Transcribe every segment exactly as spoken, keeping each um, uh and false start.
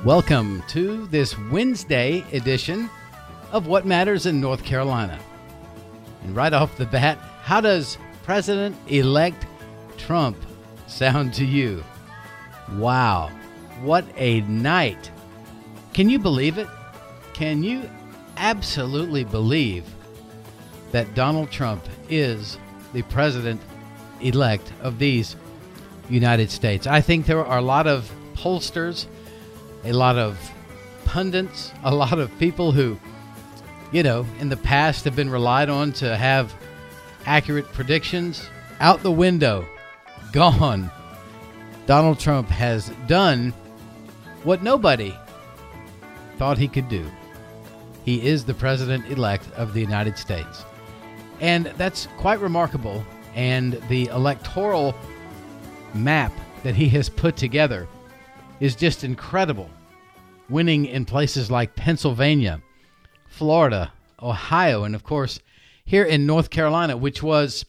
Welcome to this Wednesday edition of What Matters in North Carolina. And right off the bat, how does President-elect Trump sound to you? Wow, what a night. Can you believe it? Can you absolutely believe that Donald Trump is the president-elect of these United States? I think there are a lot of pollsters, a lot of pundits, a lot of people who, you know, in the past have been relied on to have accurate predictions. Out the window, gone. Donald Trump has done what nobody thought he could do. He is the president-elect of the United States. And that's quite remarkable. And the electoral map that he has put together is just incredible. Winning in places like Pennsylvania, Florida, Ohio, and of course here in North Carolina, which was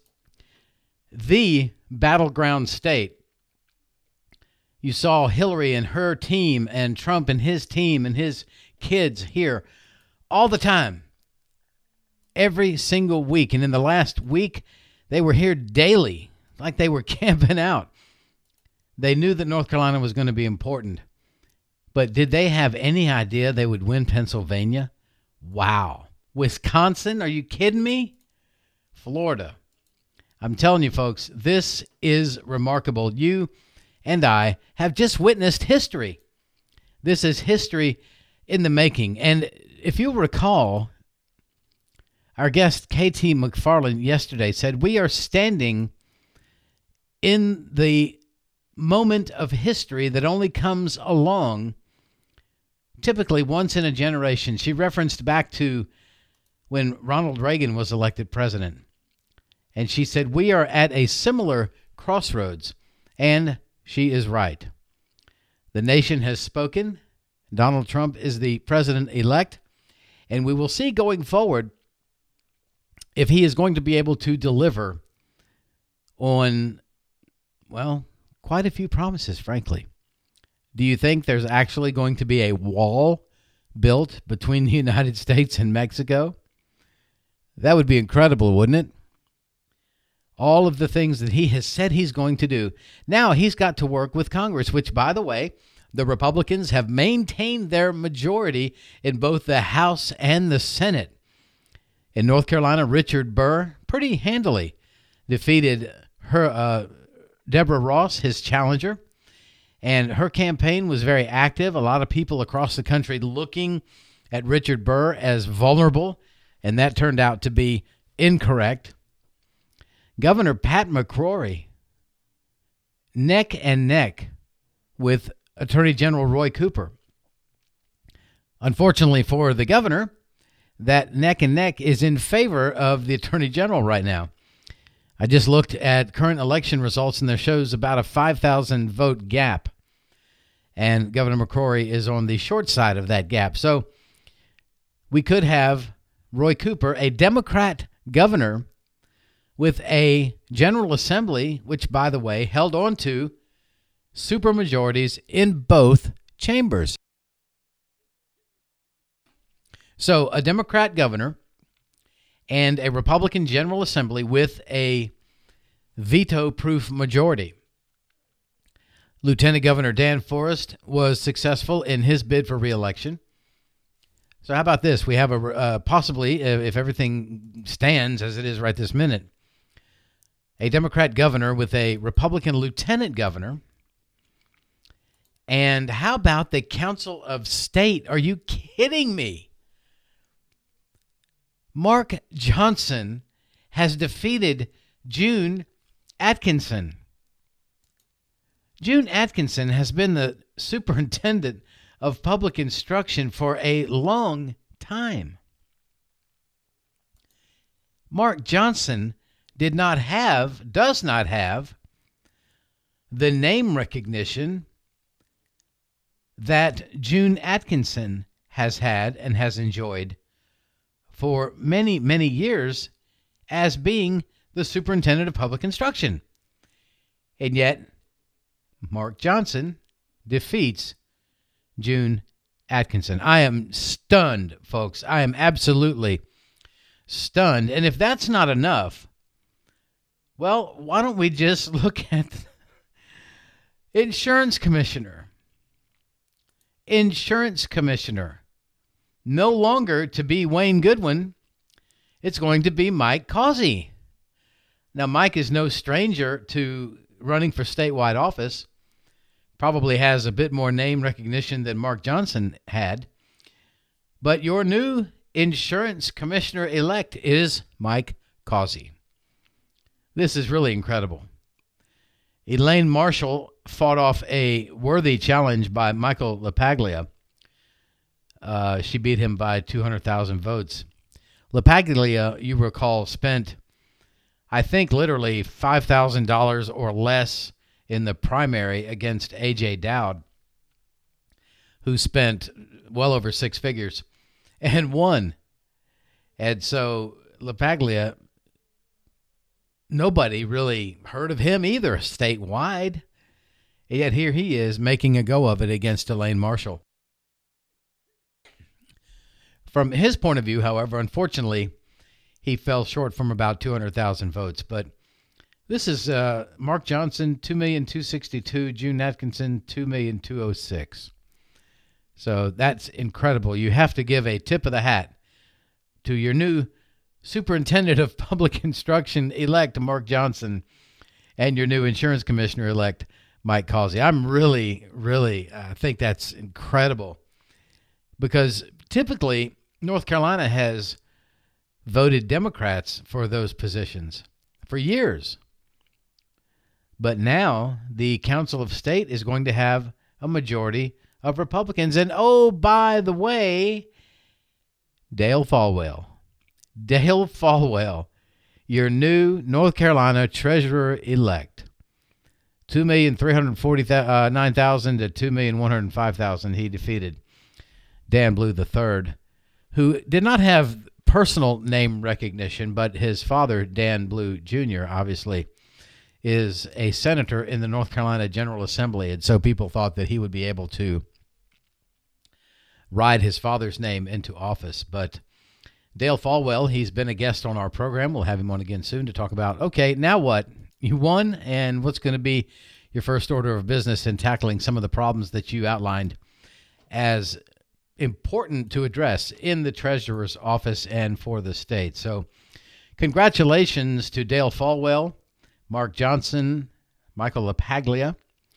the battleground state. You saw Hillary and her team and Trump and his team and his kids here all the time, every single week. And in the last week, they were here daily, like they were camping out. They knew that North Carolina was going to be important. But did they have any idea they would win Pennsylvania? Wow. Wisconsin? Are you kidding me? Florida. I'm telling you, folks, this is remarkable. You and I have just witnessed history. This is history in the making. And if you'll recall, our guest K T McFarland yesterday said, we are standing in the moment of history that only comes along typically once in a generation. She referenced back to when Ronald Reagan was elected president. And she said, we are at a similar crossroads. And she is right. The nation has spoken. Donald Trump is the president-elect. And we will see going forward if he is going to be able to deliver on, well, quite a few promises, frankly. Do you think there's actually going to be a wall built between the United States and Mexico? That would be incredible, wouldn't it? All of the things that he has said he's going to do. Now he's got to work with Congress, which, by the way, the Republicans have maintained their majority in both the House and the Senate. In North Carolina, Richard Burr pretty handily defeated her uh, Deborah Ross, his challenger. And her campaign was very active. A lot of people across the country looking at Richard Burr as vulnerable, and that turned out to be incorrect. Governor Pat McCrory, neck and neck with Attorney General Roy Cooper. Unfortunately for the governor, that neck and neck is in favor of the Attorney General right now. I just looked at current election results, and there shows about a five thousand vote gap. And Governor McCrory is on the short side of that gap. So we could have Roy Cooper, a Democrat governor, with a General Assembly, which, by the way, held on to supermajorities in both chambers. So a Democrat governor and a Republican General Assembly with a veto-proof majority. Lieutenant Governor Dan Forest was successful in his bid for re-election. So how about this? We have a uh, possibly, if everything stands as it is right this minute, a Democrat governor with a Republican lieutenant governor. And how about the Council of State? Are you kidding me? Mark Johnson has defeated June Atkinson. June Atkinson has been the superintendent of public instruction for a long time. Mark Johnson did not have, does not have, the name recognition that June Atkinson has had and has enjoyed for many, many years as being the superintendent of public instruction. And yet, Mark Johnson defeats June Atkinson. I am stunned, folks. I am absolutely stunned. And if that's not enough, well, why don't we just look at insurance commissioner? Insurance commissioner. No longer to be Wayne Goodwin. It's going to be Mike Causey. Now, Mike is no stranger to running for statewide office. Probably has a bit more name recognition than Mark Johnson had. But your new insurance commissioner-elect is Mike Causey. This is really incredible. Elaine Marshall fought off a worthy challenge by Michael LaPaglia. Uh, she beat him by two hundred thousand votes. LaPaglia, you recall, spent, I think, literally five thousand dollars or less in the primary against A J Dowd, who spent well over six figures and won. And so LaPaglia, nobody really heard of him either statewide. Yet here he is making a go of it against Elaine Marshall. From his point of view, however, unfortunately, he fell short from about two hundred thousand votes. But this is uh, Mark Johnson, two million two hundred sixty-two thousand, June Atkinson, two million two hundred six. So that's incredible. You have to give a tip of the hat to your new Superintendent of Public Instruction-elect, Mark Johnson, and your new Insurance Commissioner-elect, Mike Causey. I'm really, really uh, think that's incredible because typically North Carolina has voted Democrats for those positions for years. But now the Council of State is going to have a majority of Republicans. And oh, by the way, Dale Folwell. Dale Folwell, your new North Carolina Treasurer-elect. two million three hundred forty-nine thousand to two million one hundred five thousand. He defeated Dan Blue the third, who did not have personal name recognition, but his father, Dan Blue Junior, obviously is a senator in the North Carolina General Assembly, and so people thought that he would be able to ride his father's name into office. But Dale Folwell, he's been a guest on our program. We'll have him on again soon to talk about, okay, now what? You won, and what's going to be your first order of business in tackling some of the problems that you outlined as important to address in the Treasurer's office and for the state. So congratulations to Dale Folwell, Mark Johnson, Michael LaPaglia,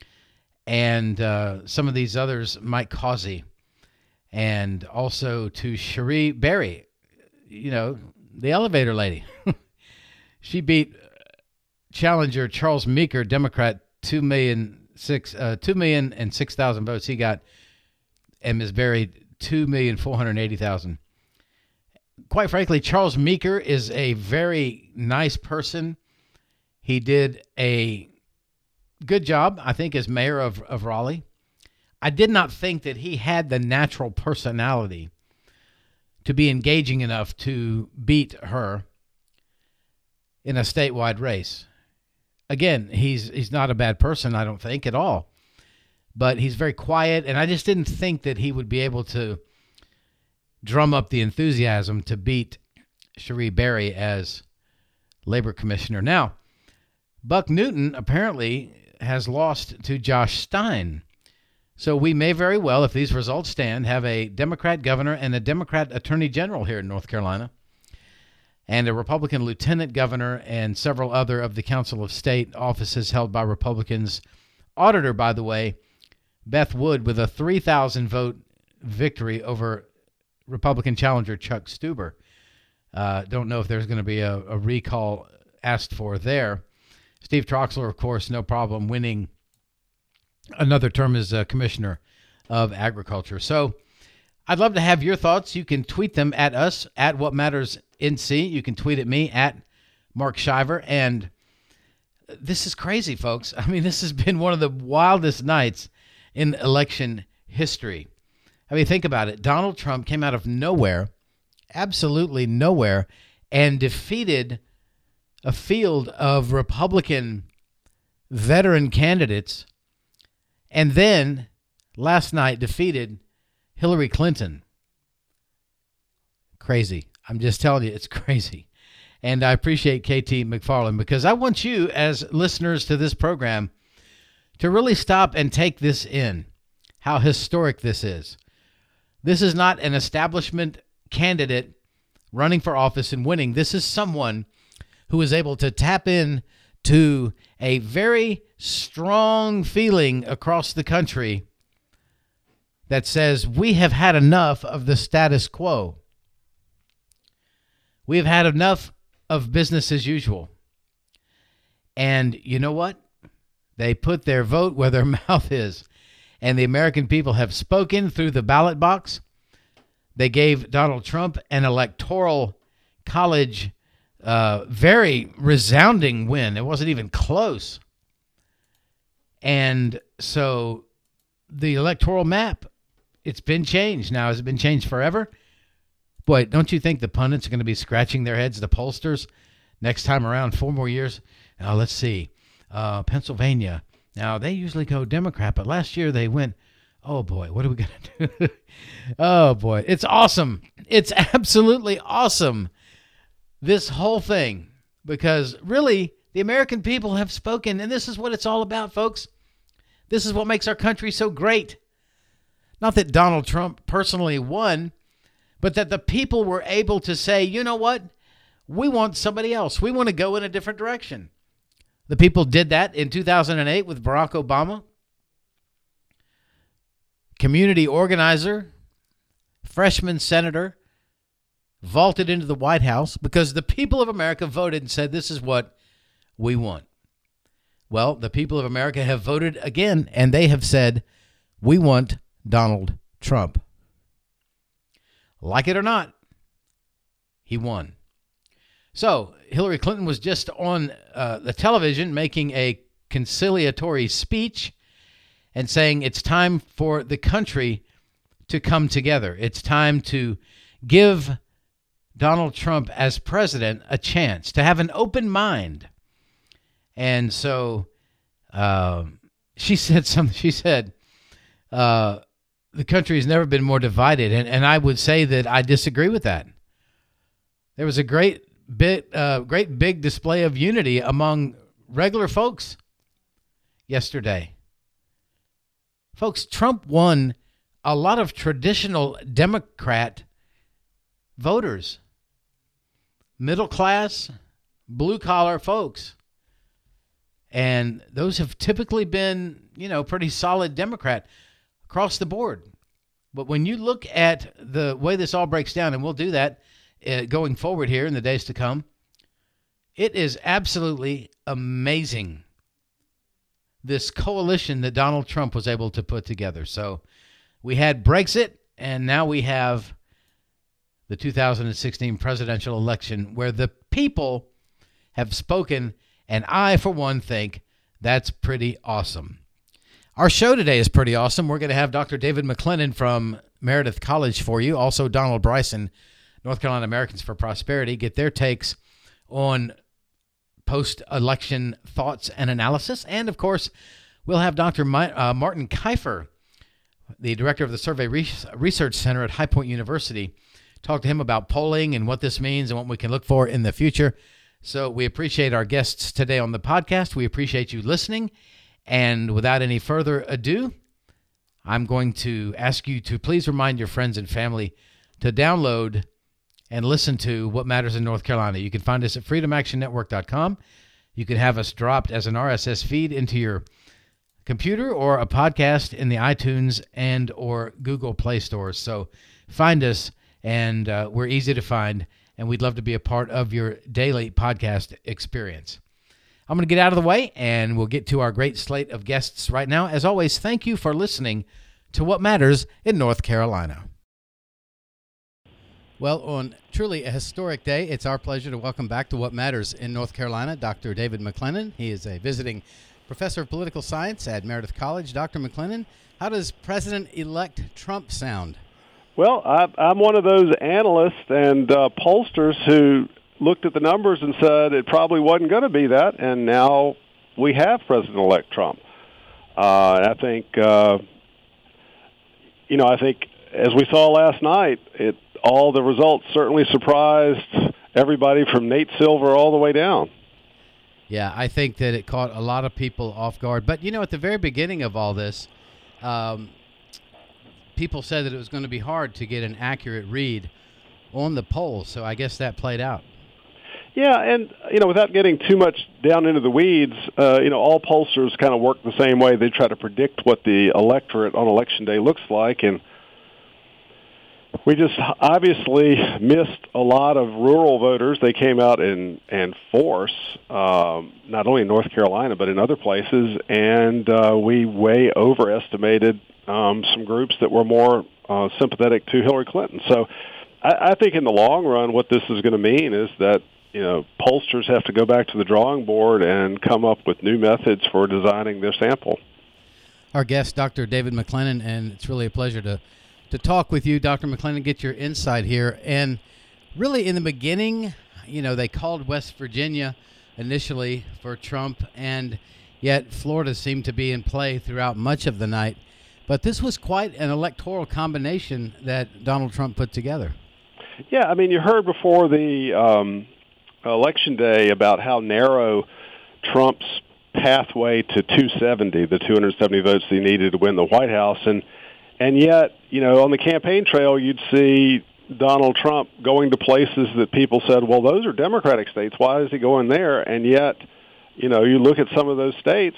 and uh, some of these others, Mike Causey, and also to Cherie Berry, you know, the elevator lady. She beat challenger Charles Meeker, Democrat, two million six uh, two million and six thousand votes. He got, and Miz Berry, two million four hundred eighty thousand. Quite frankly, Charles Meeker is a very nice person. He did a good job, I think, as mayor of, of Raleigh. I did not think that he had the natural personality to be engaging enough to beat her in a statewide race. Again, he's he's not a bad person, I don't think, at all. But he's very quiet, and I just didn't think that he would be able to drum up the enthusiasm to beat Cherie Berry as labor commissioner. Now, Buck Newton apparently has lost to Josh Stein. So we may very well, if these results stand, have a Democrat governor and a Democrat attorney general here in North Carolina, and a Republican lieutenant governor and several other of the Council of State offices held by Republicans. Auditor, by the way, Beth Wood, with a three thousand vote victory over Republican challenger Chuck Stuber. Uh, don't know if there's going to be a, a recall asked for there. Steve Troxler, of course, no problem winning another term as uh, Commissioner of Agriculture. So I'd love to have your thoughts. You can tweet them at us, at What Matters N C. You can tweet at me, at Mark Shiver. And this is crazy, folks. I mean, this has been one of the wildest nights in election history. I mean, think about it. Donald Trump came out of nowhere, absolutely nowhere, and defeated a field of Republican veteran candidates. And then last night defeated Hillary Clinton. Crazy. I'm just telling you, it's crazy. And I appreciate K T McFarland because I want you as listeners to this program to really stop and take this in, how historic this is. This is not an establishment candidate running for office and winning. This is someone who is able to tap in to a very strong feeling across the country that says we have had enough of the status quo. We have had enough of business as usual. And you know what? They put their vote where their mouth is. And the American people have spoken through the ballot box. They gave Donald Trump an electoral college uh, very resounding win. It wasn't even close. And so the electoral map, it's been changed. Now, has it been changed forever? Boy, don't you think the pundits are going to be scratching their heads, the pollsters, next time around, four more years? Now, let's see. Uh, Pennsylvania. Now, they usually go Democrat, but last year they went, oh, boy, what are we going to do? Oh, boy. It's awesome. It's absolutely awesome, this whole thing, because really the American people have spoken, and this is what it's all about, folks. This is what makes our country so great. Not that Donald Trump personally won, but that the people were able to say, you know what? We want somebody else. We want to go in a different direction. The people did that in two thousand eight with Barack Obama. Community organizer, freshman senator, vaulted into the White House because the people of America voted and said, this is what we want. Well, the people of America have voted again, and they have said, we want Donald Trump. Like it or not, he won. So Hillary Clinton was just on uh, the television making a conciliatory speech and saying it's time for the country to come together. It's time to give Donald Trump as president a chance to have an open mind. And so uh, she said something. She said, uh, the country has never been more divided. And, and I would say that I disagree with that. There was a great bit, uh, great big display of unity among regular folks yesterday. Folks, Trump won a lot of traditional Democrat voters, middle class, blue collar folks. And those have typically been, you know, pretty solid Democrat across the board. But when you look at the way this all breaks down, and we'll do that uh, going forward here in the days to come, it is absolutely amazing, this coalition that Donald Trump was able to put together. So we had Brexit, and now we have the two thousand sixteen presidential election where the people have spoken, and I, for one, think that's pretty awesome. Our show today is pretty awesome. We're going to have Doctor David McLennan from Meredith College for you. Also, Donald Bryson, North Carolina Americans for Prosperity, get their takes on post-election thoughts and analysis. And, of course, we'll have Doctor My, uh, Martin Kiefer, the director of the Survey Re- Research Center at High Point University, talk to him about polling and what this means and what we can look for in the future. So we appreciate our guests today on the podcast. We appreciate you listening. And without any further ado, I'm going to ask you to please remind your friends and family to download and listen to What Matters in North Carolina. You can find us at freedom action network dot com. You can have us dropped as an R S S feed into your computer or a podcast in the iTunes and or Google Play stores. So find us, and uh, we're easy to find, and we'd love to be a part of your daily podcast experience. I'm going to get out of the way, and we'll get to our great slate of guests right now. As always, thank you for listening to What Matters in North Carolina. Well, on truly a historic day, it's our pleasure to welcome back to What Matters in North Carolina, Doctor David McLennan. He is a visiting professor of political science at Meredith College. Doctor McLennan, how does President-elect Trump sound? Well, I, I'm one of those analysts and uh, pollsters who looked at the numbers and said it probably wasn't going to be that, and now we have President-elect Trump. Uh, I think uh, you know, I think as we saw last night, it all the results certainly surprised everybody from Nate Silver all the way down. Yeah, I think that it caught a lot of people off guard. But, you know, at the very beginning of all this, um, people said that it was going to be hard to get an accurate read on the polls. So I guess that played out. Yeah, and, you know, without getting too much down into the weeds, uh, you know, all pollsters kind of work the same way. They try to predict what the electorate on Election Day looks like, and we just obviously missed a lot of rural voters. They came out in, in force, um, not only in North Carolina but in other places, and uh, we way overestimated um, some groups that were more uh, sympathetic to Hillary Clinton. So I, I think in the long run what this is going to mean is that you know, pollsters have to go back to the drawing board and come up with new methods for designing their sample. Our guest, Doctor David McLennan, and it's really a pleasure to, to talk with you, Doctor McLennan, get your insight here. And really in the beginning, you know, they called West Virginia initially for Trump, and yet Florida seemed to be in play throughout much of the night. But this was quite an electoral combination that Donald Trump put together. Yeah, I mean, you heard before the um, Election Day about how narrow Trump's pathway to two seventy, the two hundred seventy votes he needed to win the White House, and and yet, you know, on the campaign trail, you'd see Donald Trump going to places that people said, well, those are Democratic states. Why is he going there? And yet, you know, you look at some of those states,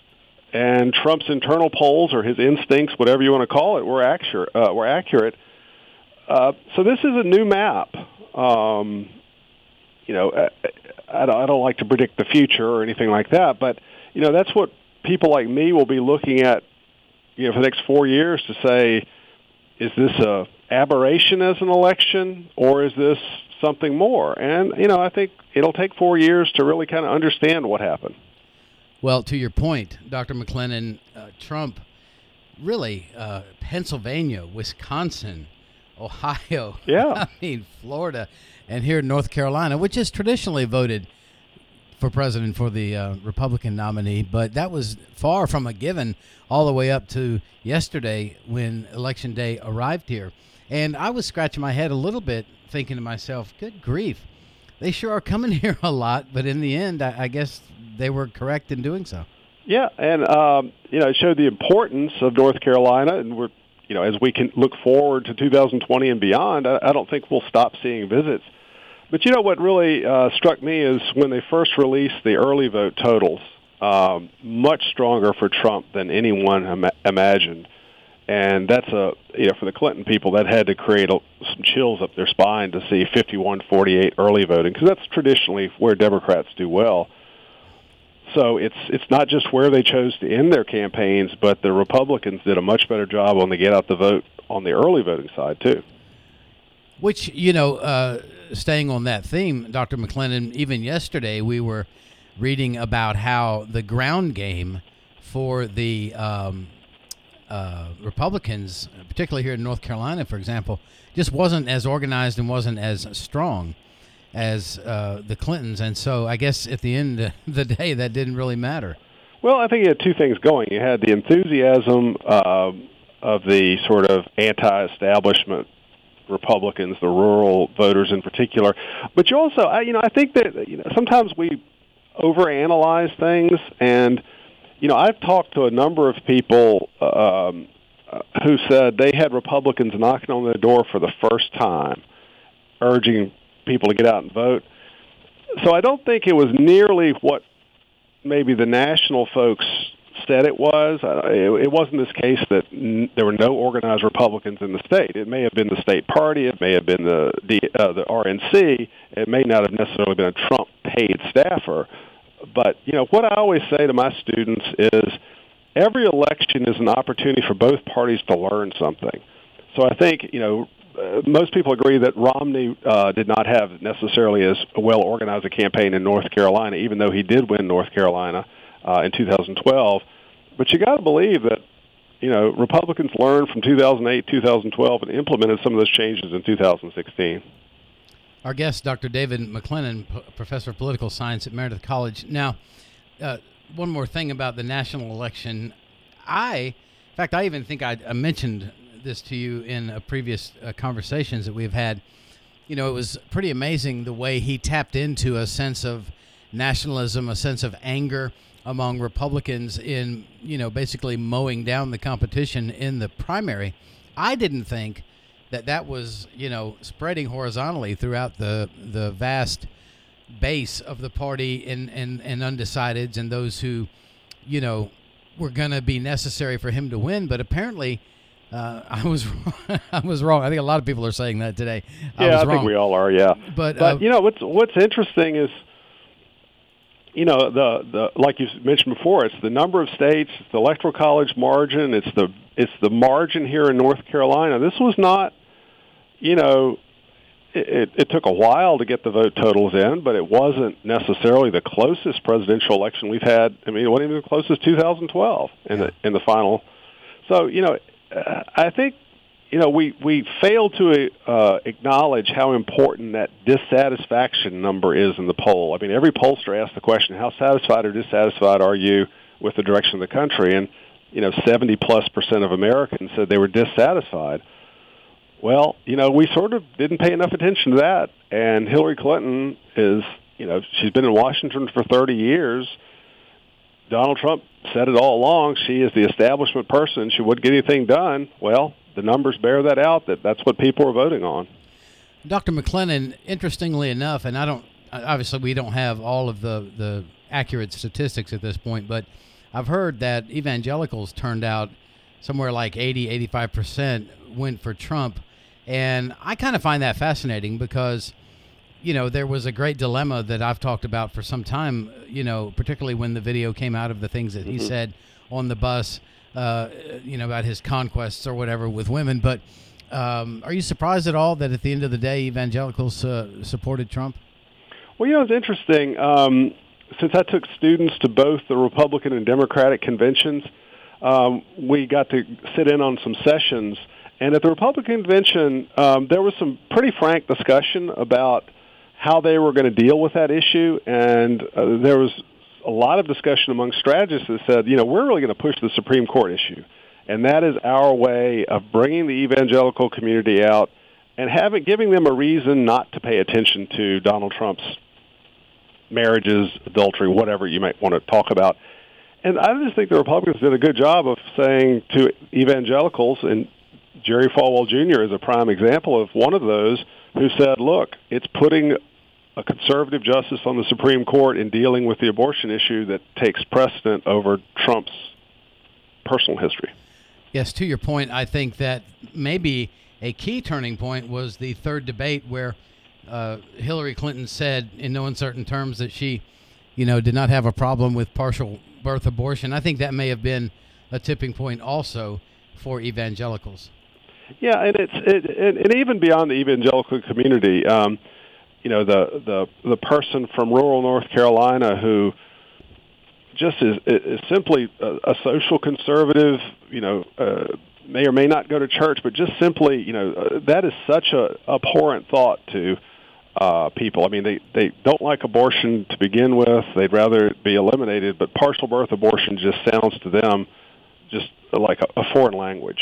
and Trump's internal polls or his instincts, whatever you want to call it, were accurate. Uh, were accurate. Uh, so this is a new map. Um, you know, I, I, don't, I don't like to predict the future or anything like that, but, you know, that's what people like me will be looking at, you know, for the next four years to say, is this a aberration as an election, or is this something more? And, you know, I think it'll take four years to really kind of understand what happened. Well, to your point, Doctor McLennan, uh, Trump really, uh, Pennsylvania, Wisconsin, Ohio, yeah, I mean, Florida, and here in North Carolina, which has traditionally voted for president for the uh, Republican nominee, but that was far from a given all the way up to yesterday when Election Day arrived here. And I was scratching my head a little bit thinking to myself, good grief, they sure are coming here a lot, but in the end, I, I guess they were correct in doing so. Yeah, and, um, you know, it showed the importance of North Carolina, and we're, you know, as we can look forward to two thousand twenty and beyond, I, I don't think we'll stop seeing visits. But, you know, what really uh, struck me is when they first released the early vote totals, um, much stronger for Trump than anyone im- imagined. And that's a, you know, for the Clinton people, that had to create a, some chills up their spine to see fifty-one forty-eight early voting, because that's traditionally where Democrats do well. So it's it's not just where they chose to end their campaigns, but the Republicans did a much better job on the get out the vote on the early voting side, too. Which, you know, uh, staying on that theme, Doctor McLennan, even yesterday we were reading about how the ground game for the um, uh, Republicans, particularly here in North Carolina, for example, just wasn't as organized and wasn't as strong as uh, the Clintons. And so I guess at the end of the day, that didn't really matter. Well, I think you had two things going. You had the enthusiasm uh, of the sort of anti-establishment Republicans, the rural voters in particular. But you also, I, you know, I think that you know, sometimes we overanalyze things. And, you know, I've talked to a number of people um, who said they had Republicans knocking on their door for the first time, urging people to get out and vote. So I don't think it was nearly what maybe the national folks said it was. It wasn't this case that there were no organized Republicans in the state. It may have been the state party. It may have been the the, uh, the R N C. It may not have necessarily been a Trump-paid staffer. But, you know, what I always say to my students is every election is an opportunity for both parties to learn something. So I think, you know, Uh, most people agree that Romney uh, did not have necessarily as well-organized a campaign in North Carolina, even though he did win North Carolina uh, in two thousand twelve. But you got to believe that, you know, Republicans learned from two thousand eight, two thousand twelve, and implemented some of those changes in two thousand sixteen. Our guest, Doctor David McLennan, P- professor of political science at Meredith College. Now, uh, one more thing about the national election. I, in fact, I even think I, I mentioned this to you in a previous uh, conversations that we've had. You know, it was pretty amazing the way he tapped into a sense of nationalism, a sense of anger among Republicans in, you know, basically mowing down the competition in the primary. I didn't think that that was, you know, spreading horizontally throughout the the vast base of the party and, and, and undecideds and those who, you know, were going to be necessary for him to win. But apparently uh, I was I was wrong. I think a lot of people are saying that today. I yeah, was I wrong. think we all are, yeah. But, but uh, you know, what's what's interesting is, you know, the, the like you mentioned before, it's the number of states, it's the Electoral College margin, it's the it's the margin here in North Carolina. This was not, you know, it, it, it took a while to get the vote totals in, but it wasn't necessarily the closest presidential election we've had. I mean, it wasn't even the closest two thousand twelve in the in the final. So, you know, uh, I think, you know, we, we failed to uh, acknowledge how important that dissatisfaction number is in the poll. I mean, every pollster asks the question, how satisfied or dissatisfied are you with the direction of the country? And, you know, seventy plus percent of Americans said they were dissatisfied. Well, you know, we sort of didn't pay enough attention to that. And Hillary Clinton is, you know, she's been in Washington for thirty years. Donald Trump said it all along. She is the establishment person. She wouldn't get anything done. Well, the numbers bear that out, that that's what people are voting on. Doctor McClellan, interestingly enough, and I don't, obviously we don't have all of the, the accurate statistics at this point, but I've heard that evangelicals turned out somewhere like eighty, eighty-five percent went for Trump. And I kind of find that fascinating because, you know, there was a great dilemma that I've talked about for some time, you know, particularly when the video came out of the things that mm-hmm. he said on the bus, uh, you know, about his conquests or whatever with women. But um, are you surprised at all that at the end of the day, evangelicals uh, supported Trump? Well, you know, it's interesting. Um, since I took students to both the Republican and Democratic conventions, um, we got to sit in on some sessions. And at the Republican convention, um, there was some pretty frank discussion about how they were going to deal with that issue. And uh, there was a lot of discussion among strategists that said, you know, we're really going to push the Supreme Court issue. And that is our way of bringing the evangelical community out and having giving them a reason not to pay attention to Donald Trump's marriages, adultery, whatever you might want to talk about. And I just think the Republicans did a good job of saying to evangelicals, and Jerry Falwell Junior is a prime example of one of those, who said, look, it's putting a conservative justice on the Supreme Court in dealing with the abortion issue that takes precedent over Trump's personal history. Yes, to your point, I think that maybe a key turning point was the third debate where uh, Hillary Clinton said in no uncertain terms that she, you know, did not have a problem with partial birth abortion. I think that may have been a tipping point also for evangelicals. Yeah, and it's it, and, and even beyond the evangelical community, um, you know, the, the the person from rural North Carolina who just is, is simply a, a social conservative, you know, uh, may or may not go to church, but just simply, you know, uh, that is such a abhorrent thought to uh, people. I mean, they, they don't like abortion to begin with. They'd rather it be eliminated, but partial birth abortion just sounds to them just like a, a foreign language.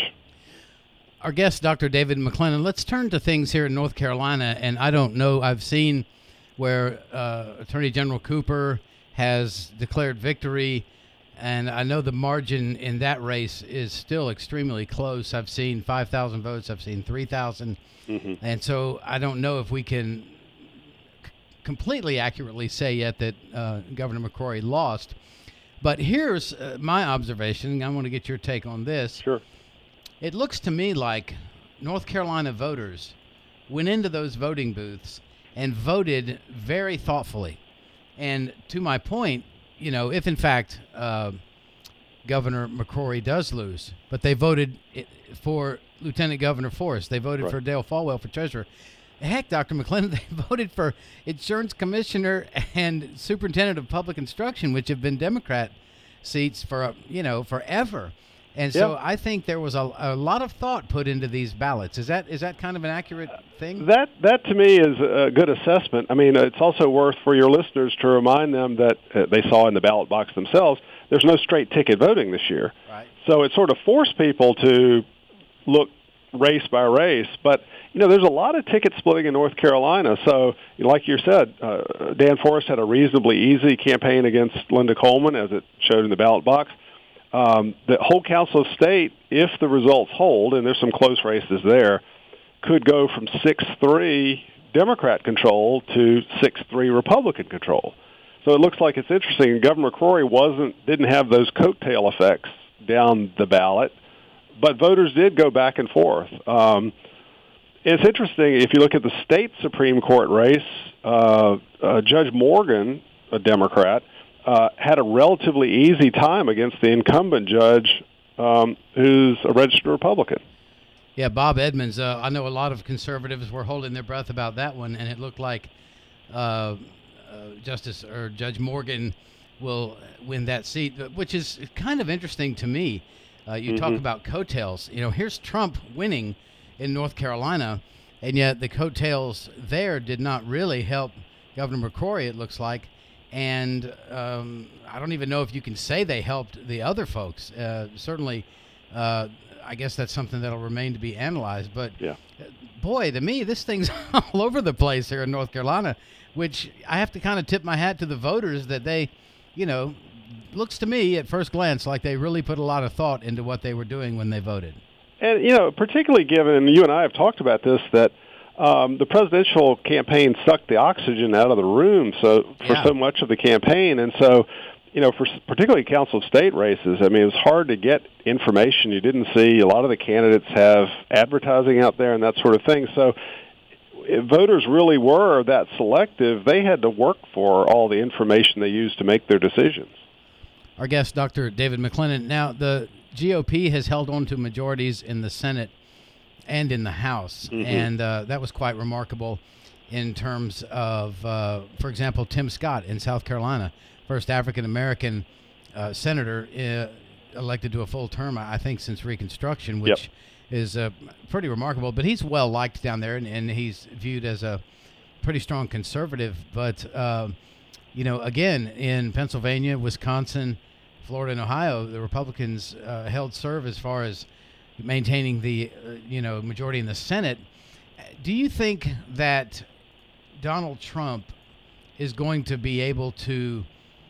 Our guest, Doctor David McClellan. Let's turn to things here in North Carolina, and I don't know, I've seen where uh, Attorney General Cooper has declared victory, and I know the margin in that race is still extremely close. I've seen five thousand votes, I've seen three thousand, mm-hmm. and so I don't know if we can c- completely accurately say yet that uh, Governor McCrory lost. But here's uh, my observation. I want to get your take on this. Sure. It looks to me like North Carolina voters went into those voting booths and voted very thoughtfully. And to my point, you know, if in fact uh, Governor McCrory does lose, but they voted for Lieutenant Governor Forrest, they voted right. for Dale Folwell for treasurer. Heck, Doctor McClellan, they voted for insurance commissioner and superintendent of public instruction, which have been Democrat seats for, you know, forever. And so yep. I think there was a, a lot of thought put into these ballots. Is that is that kind of an accurate thing? That that to me is a good assessment. I mean, it's also worth for your listeners to remind them that uh, they saw in the ballot box themselves, there's no straight ticket voting this year. Right. So it sort of forced people to look race by race. But, you know, there's a lot of ticket splitting in North Carolina. So, like you said, uh, Dan Forest had a reasonably easy campaign against Linda Coleman, as it showed in the ballot box. Um, the whole Council of State, if the results hold, and there's some close races there, could go from six three Democrat control to six three Republican control. So it looks like it's interesting. Governor McCrory wasn't didn't have those coattail effects down the ballot, but voters did go back and forth. Um, it's interesting if you look at the state Supreme Court race. Uh, uh, Judge Morgan, a Democrat, uh, had a relatively easy time against the incumbent judge, um, who's a registered Republican. Yeah, Bob Edmonds. Uh, I know a lot of conservatives were holding their breath about that one, and it looked like uh, uh, Justice or Judge Morgan will win that seat, which is kind of interesting to me. Uh, you mm-hmm. talk about coattails. You know, here's Trump winning in North Carolina, and yet the coattails there did not really help Governor McCrory, it looks like. And um, I don't even know if you can say they helped the other folks. Uh, certainly, uh, I guess that's something that'll remain to be analyzed. But, yeah. boy, to me, this thing's all over the place here in North Carolina, which I have to kind of tip my hat to the voters that they, you know, looks to me at first glance like they really put a lot of thought into what they were doing when they voted. And, you know, particularly given, and you and I have talked about this, that um, the presidential campaign sucked the oxygen out of the room so for yeah. so much of the campaign. And so, you know, for particularly Council of State races, I mean, it was hard to get information you didn't see. A lot of the candidates have advertising out there and that sort of thing. So if voters really were that selective, they had to work for all the information they used to make their decisions. Our guest, Doctor David McClennon. Now, the G O P has held on to majorities in the Senate and in the House, mm-hmm. and uh, that was quite remarkable in terms of, uh, for example, Tim Scott in South Carolina, first African-American uh, senator uh, elected to a full term, I think, since Reconstruction, which yep. is uh, pretty remarkable. But he's well-liked down there, and, and he's viewed as a pretty strong conservative. But, uh, you know, again, in Pennsylvania, Wisconsin, Florida, and Ohio, the Republicans uh, held serve as far as maintaining the, uh, you know, majority in the Senate. Do you think that Donald Trump is going to be able to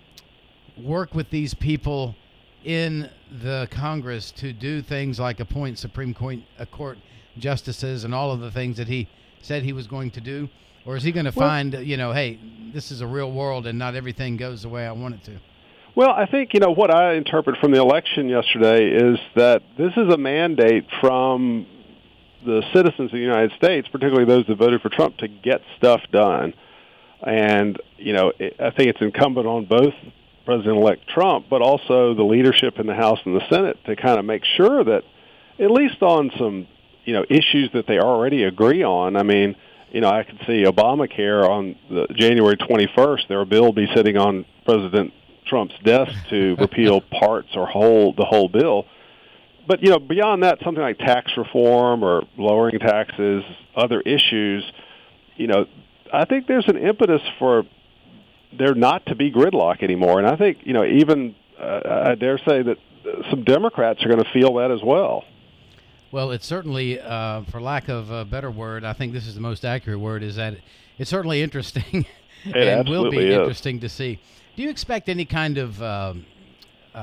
work with these people in the Congress to do things like appoint Supreme Court justices and all of the things that he said he was going to do? Or is he going to well, find, you know, hey, this is a real world and not everything goes the way I want it to? Well, I think, you know, what I interpret from the election yesterday is that this is a mandate from the citizens of the United States, particularly those that voted for Trump, to get stuff done. And, you know, it, I think it's incumbent on both President-elect Trump, but also the leadership in the House and the Senate to kind of make sure that, at least on some, you know, issues that they already agree on. I mean, you know, I could see Obamacare on the January twenty-first, their bill be sitting on President Trump's desk to repeal parts or whole the whole bill. But, you know, beyond that, something like tax reform or lowering taxes, other issues, you know, I think there's an impetus for there not to be gridlock anymore. And I think, you know, even uh, I dare say that some Democrats are going to feel that as well. Well, it's certainly, uh, for lack of a better word, I think this is the most accurate word, is that it's certainly interesting it and will be is. interesting to see. Do you expect any kind of um, uh,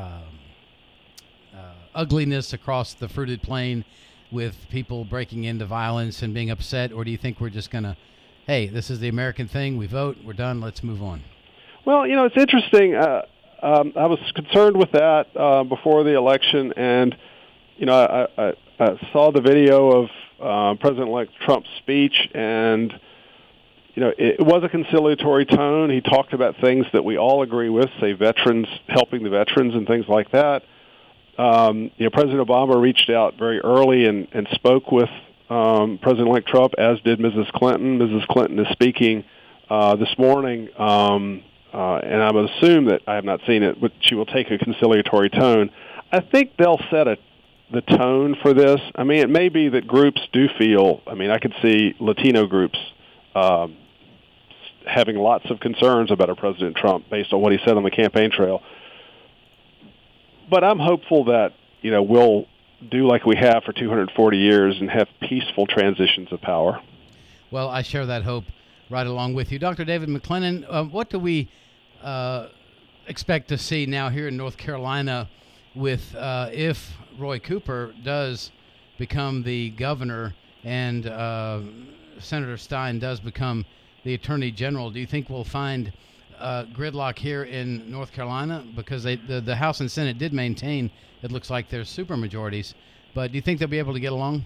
uh, ugliness across the fruited plain with people breaking into violence and being upset, or do you think we're just going to, hey, this is the American thing, we vote, we're done, let's move on? Well, you know, it's interesting. Uh, um, I was concerned with that uh, before the election, and, you know, I, I, I saw the video of uh, President-elect Trump's speech, and you know, it was a conciliatory tone. He talked about things that we all agree with, say veterans, helping the veterans and things like that. Um, you know, President Obama reached out very early and, and spoke with um, President-elect Trump, as did Missus Clinton. Missus Clinton is speaking uh, this morning, um, uh, and I would assume that, I have not seen it, but she will take a conciliatory tone. I think they'll set a, the tone for this. I mean, it may be that groups do feel, I mean, I could see Latino groups Um, having lots of concerns about a President Trump based on what he said on the campaign trail. But I'm hopeful that, you know, we'll do like we have for two hundred forty years and have peaceful transitions of power. Well, I share that hope right along with you. Doctor David McClennon, uh, what do we uh, expect to see now here in North Carolina with uh, if Roy Cooper does become the governor and uh, Senator Stein does become the Attorney General? Do you think we'll find uh, gridlock here in North Carolina? Because they, the, the House and Senate did maintain, it looks like there's supermajorities. But do you think they'll be able to get along?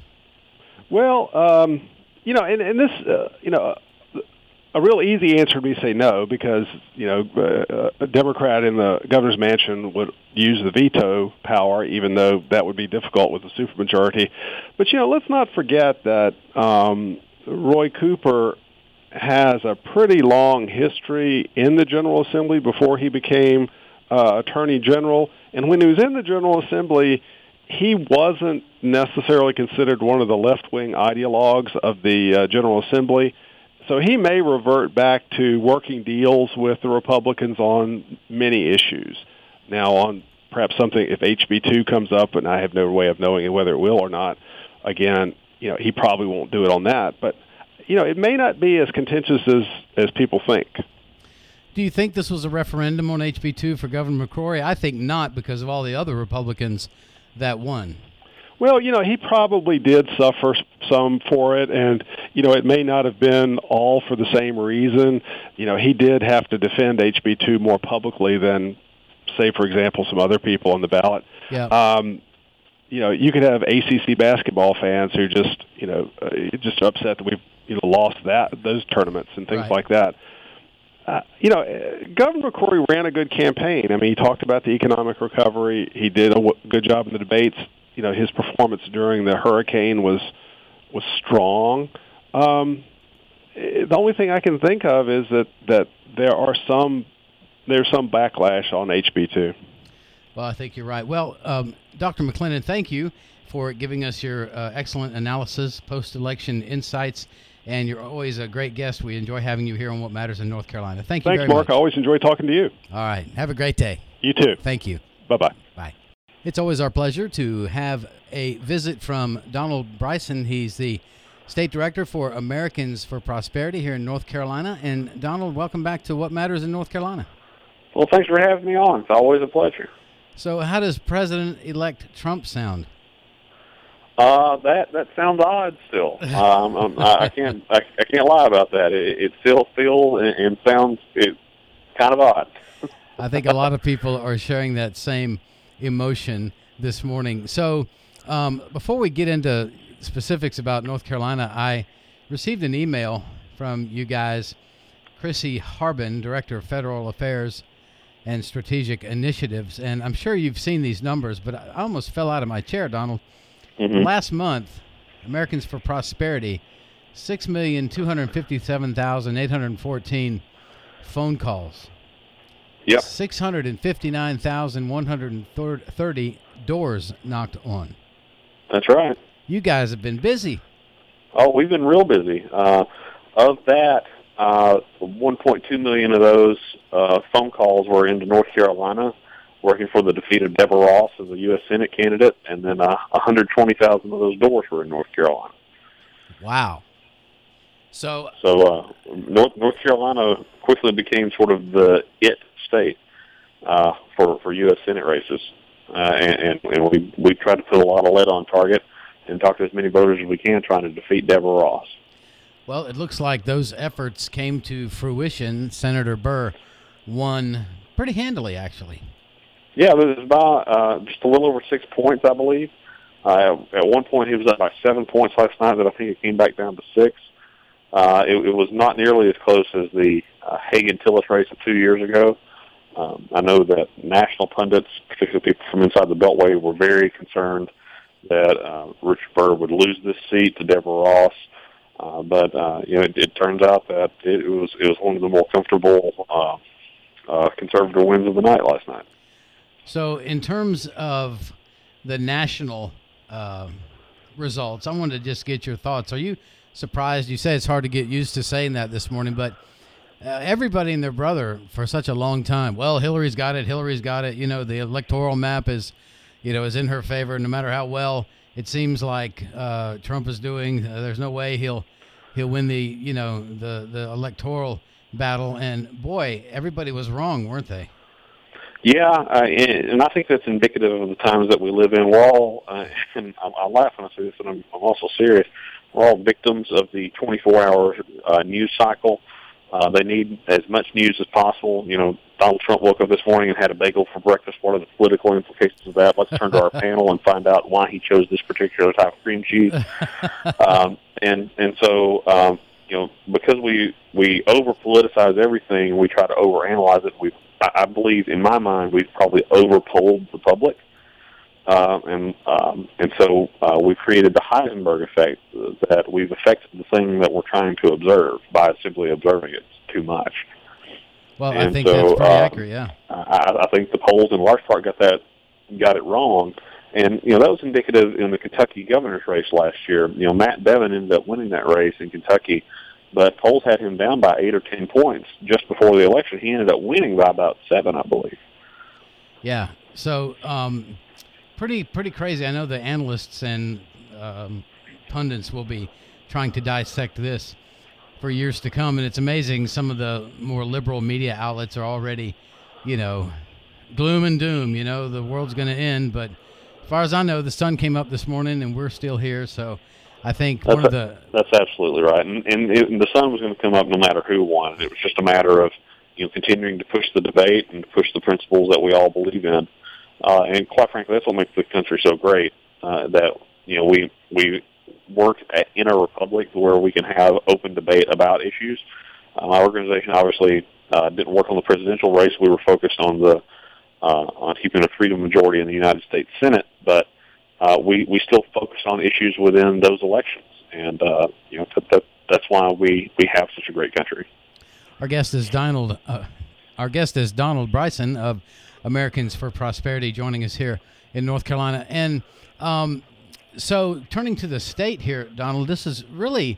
Well, um, you know, and, and this, uh, you know, a real easy answer would be say no, because, you know, uh, a Democrat in the governor's mansion would use the veto power, even though that would be difficult with a supermajority. But, you know, let's not forget that um, Roy Cooper has a pretty long history in the General Assembly before he became uh, Attorney General. And when he was in the General Assembly, he wasn't necessarily considered one of the left-wing ideologues of the uh, General Assembly. So he may revert back to working deals with the Republicans on many issues. Now, on perhaps something, if H B two comes up, and I have no way of knowing whether it will or not, again, you know, he probably won't do it on that. But, you know, it may not be as contentious as, as people think. Do you think this was a referendum on H B two for Governor McCrory? I think not, because of all the other Republicans that won. Well, you know, he probably did suffer some for it, and, you know, it may not have been all for the same reason. You know, he did have to defend H B two more publicly than, say, for example, some other people on the ballot. Yeah. Um, you know, you could have A C C basketball fans who just, you know, uh, just upset that we've, you know, lost that those tournaments and things right. like that. Uh, you know, Governor McCrory ran a good campaign. I mean, he talked about the economic recovery. He did a w- good job in the debates. You know, his performance during the hurricane was was strong. Um, the only thing I can think of is that, that there are some there's some backlash on H B two. Well, I think you're right. Well, um, Doctor McClennon, thank you for giving us your uh, excellent analysis, post-election insights, and you're always a great guest. We enjoy having you here on What Matters in North Carolina. Thank you Thanks, very Mark. much. I always enjoy talking to you. All right. Have a great day. You too. Thank you. Bye-bye. Bye. It's always our pleasure to have a visit from Donald Bryson. He's the State Director for Americans for Prosperity here in North Carolina. And, Donald, welcome back to What Matters in North Carolina. Well, thanks for having me on. It's always a pleasure. So how does President-elect Trump sound? Uh, that that sounds odd still. Um, um, I, I can't I, I can't lie about that. It, it still feels and, and sounds it kind of odd. I think a lot of people are sharing that same emotion this morning. So um, before we get into specifics about North Carolina, I received an email from you guys, Chrissy Harbin, Director of Federal Affairs and Strategic Initiatives, and I'm sure you've seen these numbers, but I almost fell out of my chair, Donald. Mm-hmm. Last month, Americans for Prosperity, six million two hundred fifty-seven thousand eight hundred fourteen phone calls. Yep. six hundred fifty-nine thousand one hundred thirty doors knocked on. That's right. You guys have been busy. Oh, we've been real busy. Uh, of that, uh, one point two million of those uh, phone calls were into North Carolina, working for the defeated Deborah Ross as a U S Senate candidate, and then uh, one hundred twenty thousand of those doors were in North Carolina. Wow. So, so uh, North North Carolina quickly became sort of the it state uh, for for U S Senate races, uh, and, and and we we tried to put a lot of lead on target and talk to as many voters as we can, trying to defeat Deborah Ross. Well, it looks like those efforts came to fruition. Senator Burr won pretty handily, actually. Yeah, it was about uh, just a little over six points, I believe. Uh, at one point, he was up by seven points last night, but I think it came back down to six. Uh, it, it was not nearly as close as the uh, Hagan-Tillis race of two years ago. Um, I know that national pundits, particularly people from inside the Beltway, were very concerned that uh, Richard Burr would lose this seat to Deborah Ross. Uh, but uh, you know, it, it turns out that it was it was one of the more comfortable uh, uh, conservative wins of the night last night. So, in terms of the national uh, results, I wanted to just get your thoughts. Are you surprised? You say it's hard to get used to saying that this morning, but uh, everybody and their brother for such a long time. Well, Hillary's got it. Hillary's got it. You know, the electoral map is you know, is in her favor. No matter how well it seems like uh, Trump is doing, uh, there's no way he'll he'll win the you know the the electoral battle. And boy, everybody was wrong, weren't they? Yeah, uh, and, and I think that's indicative of the times that we live in. We're all, uh, and I, I laugh when I say this, and I'm, I'm also serious. We're all victims of the twenty-four hour uh, news cycle. Uh, they need as much news as possible. You know, Donald Trump woke up this morning and had a bagel for breakfast. What are the political implications of that? Let's turn to our panel and find out why he chose this particular type of cream cheese. Um, and and so, um, you know, because we we over politicize everything, we try to overanalyze it. We, I, I believe, in my mind, we've probably overpolled the public. Uh, and um, and so uh, we've created the Heisenberg effect, uh, that we've affected the thing that we're trying to observe by simply observing it too much. Well, and I think so, that's pretty uh, accurate. Yeah, I, I think the polls in large part got that got it wrong, and you know that was indicative in the Kentucky governor's race last year. You know, Matt Bevin ended up winning that race in Kentucky, but polls had him down by eight or ten points just before the election. He ended up winning by about seven, I believe. Yeah. So. Um, Pretty, pretty crazy. I know the analysts and um, pundits will be trying to dissect this for years to come, and it's amazing. Some of the more liberal media outlets are already, you know, gloom and doom. You know, the world's going to end. But as far as I know, the sun came up this morning, and we're still here. So, I think that's one of the that's absolutely right. And, and, it, and the sun was going to come up no matter who won. It was just a matter of you know continuing to push the debate and push the principles that we all believe in. Uh, and quite frankly, that's what makes the country so great, uh, that, you know, we we work at, in a republic where we can have open debate about issues. Uh, my organization obviously uh, didn't work on the presidential race. We were focused on the uh, on keeping a freedom majority in the United States Senate, but uh, we, we still focus on issues within those elections. And, uh, you know, that, that, that's why we, we have such a great country. Our guest is Donald, uh, our guest is Donald Bryson of Americans for Prosperity, joining us here in North Carolina. And um, so turning to the state here, Donald, this is really,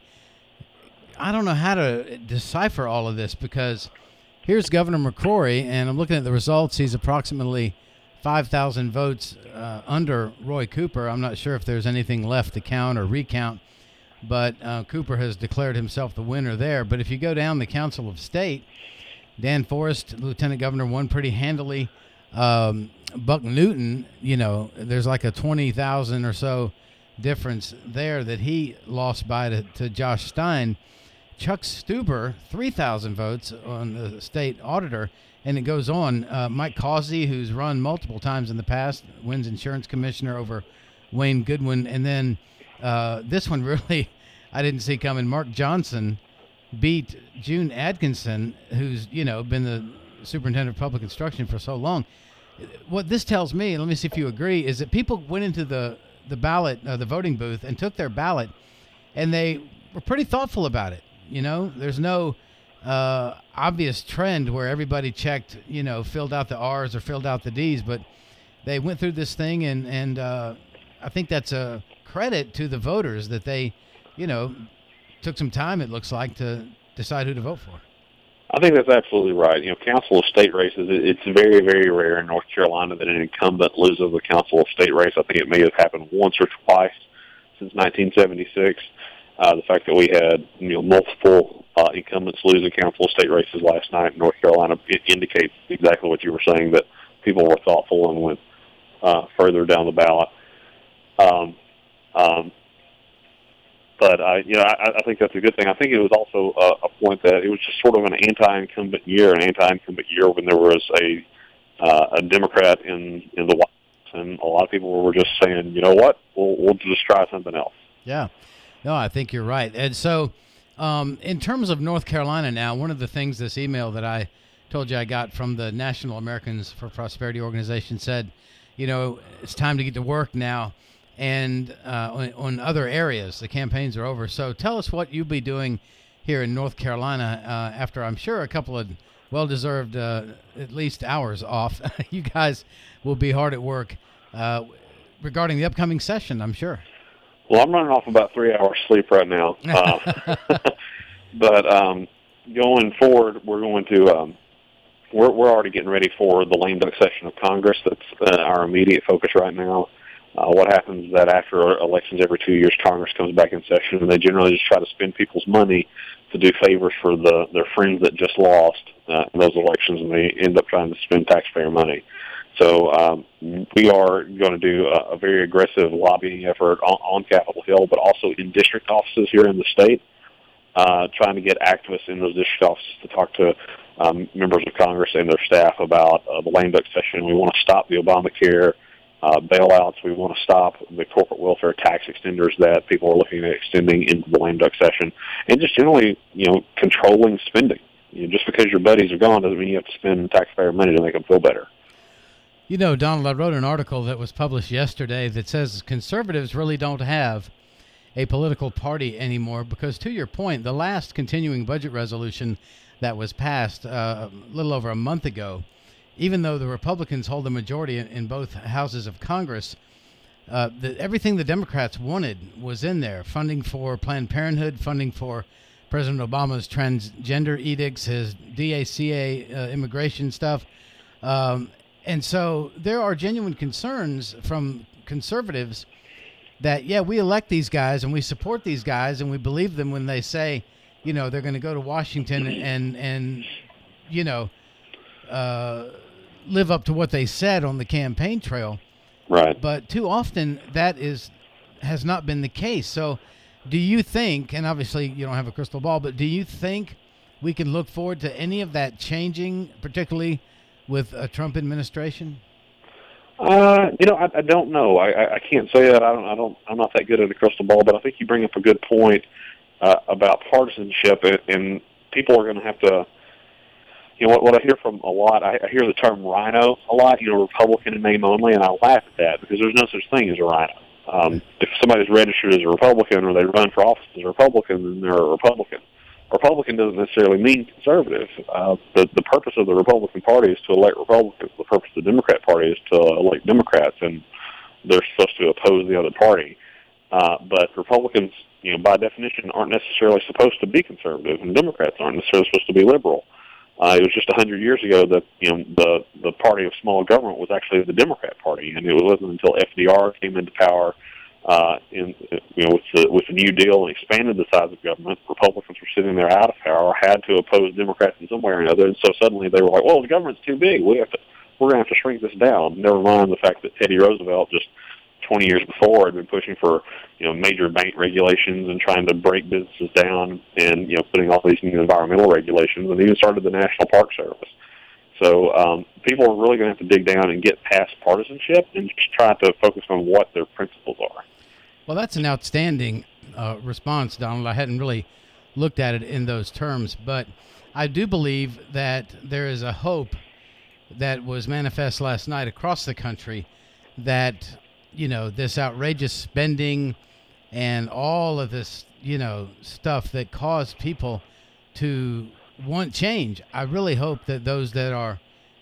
I don't know how to decipher all of this, because here's Governor McCrory, and I'm looking at the results. He's approximately five thousand votes uh, under Roy Cooper. I'm not sure if there's anything left to count or recount, but uh, Cooper has declared himself the winner there. But if you go down the Council of State, Dan Forest, Lieutenant Governor, won pretty handily. Um, Buck Newton, you know, there's like a twenty thousand or so difference there that he lost by to, to Josh Stein. Chuck Stuber, three thousand votes on the state auditor, and it goes on. Uh, Mike Causey, who's run multiple times in the past, wins insurance commissioner over Wayne Goodwin. And then uh, this one really I didn't see coming. Mark Johnson beat June Atkinson, who's, you know, been the superintendent of public instruction for so long. What this tells me, let me see if you agree, is that people went into the, the ballot, uh, the voting booth, and took their ballot, and they were pretty thoughtful about it. You know, there's no uh, obvious trend where everybody checked, you know, filled out the R's or filled out the D's, but they went through this thing, and, and uh, I think that's a credit to the voters that they, you know, took some time, it looks like, to decide who to vote for. I think that's absolutely right. You know, Council of State races, it's very, very rare in North Carolina that an incumbent loses a Council of State race. I think it may have happened once or twice since nineteen seventy-six. Uh, the fact that we had, you know, multiple uh, incumbents losing Council of State races last night in North Carolina, it indicates exactly what you were saying, that people were thoughtful and went uh, further down the ballot. Um, um, But, uh, you know, I, I think that's a good thing. I think it was also a, a point that it was just sort of an anti-incumbent year, an anti-incumbent year when there was a uh, a Democrat in, in the White House, and a lot of people were just saying, you know what, we'll, we'll just try something else. Yeah. No, I think you're right. And so um, in terms of North Carolina now, one of the things this email that I told you I got from the National Americans for Prosperity organization said, you know, it's time to get to work now. And uh, on, on other areas, the campaigns are over. So tell us what you'll be doing here in North Carolina uh, after, I'm sure, a couple of well-deserved uh, at least hours off. You guys will be hard at work uh, regarding the upcoming session, I'm sure. Well, I'm running off about three hours sleep right now. Uh, but um, going forward, we're going to um, we're we're already getting ready for the lame duck session of Congress. That's uh, our immediate focus right now. Uh, what happens is that after elections every two years, Congress comes back in session, and they generally just try to spend people's money to do favors for the their friends that just lost uh, in those elections, and they end up trying to spend taxpayer money. So um, we are going to do a, a very aggressive lobbying effort on, on Capitol Hill, but also in district offices here in the state, uh, trying to get activists in those district offices to talk to um, members of Congress and their staff about uh, the lame duck session. We want to stop the Obamacare uh, bailouts. We want to stop the corporate welfare tax extenders that people are looking at extending into the lame duck session, and just generally, you know, controlling spending. You know, just because your buddies are gone doesn't mean you have to spend taxpayer money to make them feel better. You know, Donald, I wrote an article that was published yesterday that says conservatives really don't have a political party anymore because, to your point, the last continuing budget resolution that was passed uh, a little over a month ago, even though the Republicans hold the majority in, in both houses of Congress, uh, the, everything the Democrats wanted was in there. Funding for Planned Parenthood, funding for President Obama's transgender edicts, his D A C A uh, immigration stuff. Um, and so there are genuine concerns from conservatives that, yeah, we elect these guys and we support these guys and we believe them when they say, you know, they're going to go to Washington and, and you know, uh, live up to what they said on the campaign trail. Right. But too often that is has not been the case. So do you think, and obviously you don't have a crystal ball, but do you think we can look forward to any of that changing, particularly with a Trump administration? Uh, you know, I, I don't know. I, I can't say that. I don't. I don't. I'm not that good at a crystal ball, but I think you bring up a good point uh, about partisanship, and, and people are going to have to. You know, what, what I hear from a lot, I, I hear the term rhino a lot. You know, Republican in name only, and I laugh at that because there's no such thing as a rhino. Um, if somebody's registered as a Republican or they run for office as a Republican, then they're a Republican. Republican doesn't necessarily mean conservative. Uh, the, the purpose of the Republican Party is to elect Republicans. The purpose of the Democrat Party is to elect Democrats, and they're supposed to oppose the other party. Uh, but Republicans, you know, by definition, aren't necessarily supposed to be conservative, and Democrats aren't necessarily supposed to be liberal. Uh, it was just a hundred years ago that, you know, the the party of small government was actually the Democrat Party, and it wasn't until F D R came into power Uh, in you know, with the with the New Deal and expanded the size of government, Republicans were sitting there out of power, had to oppose Democrats in some way or another, and so suddenly they were like, "Well, the government's too big. We have to, we're going to have to shrink this down." Never mind the fact that Teddy Roosevelt just twenty years before had been pushing for, you know, major bank regulations and trying to break businesses down, and, you know, putting all these new environmental regulations, and even started the National Park Service. So um, people are really going to have to dig down and get past partisanship and just try to focus on what their principles are. Well, that's an outstanding uh, response, Donald. I hadn't really looked at it in those terms, but I do believe that there is a hope that was manifest last night across the country that, you know, this outrageous spending and all of this, you know, stuff that caused people to want change. I really hope that those that are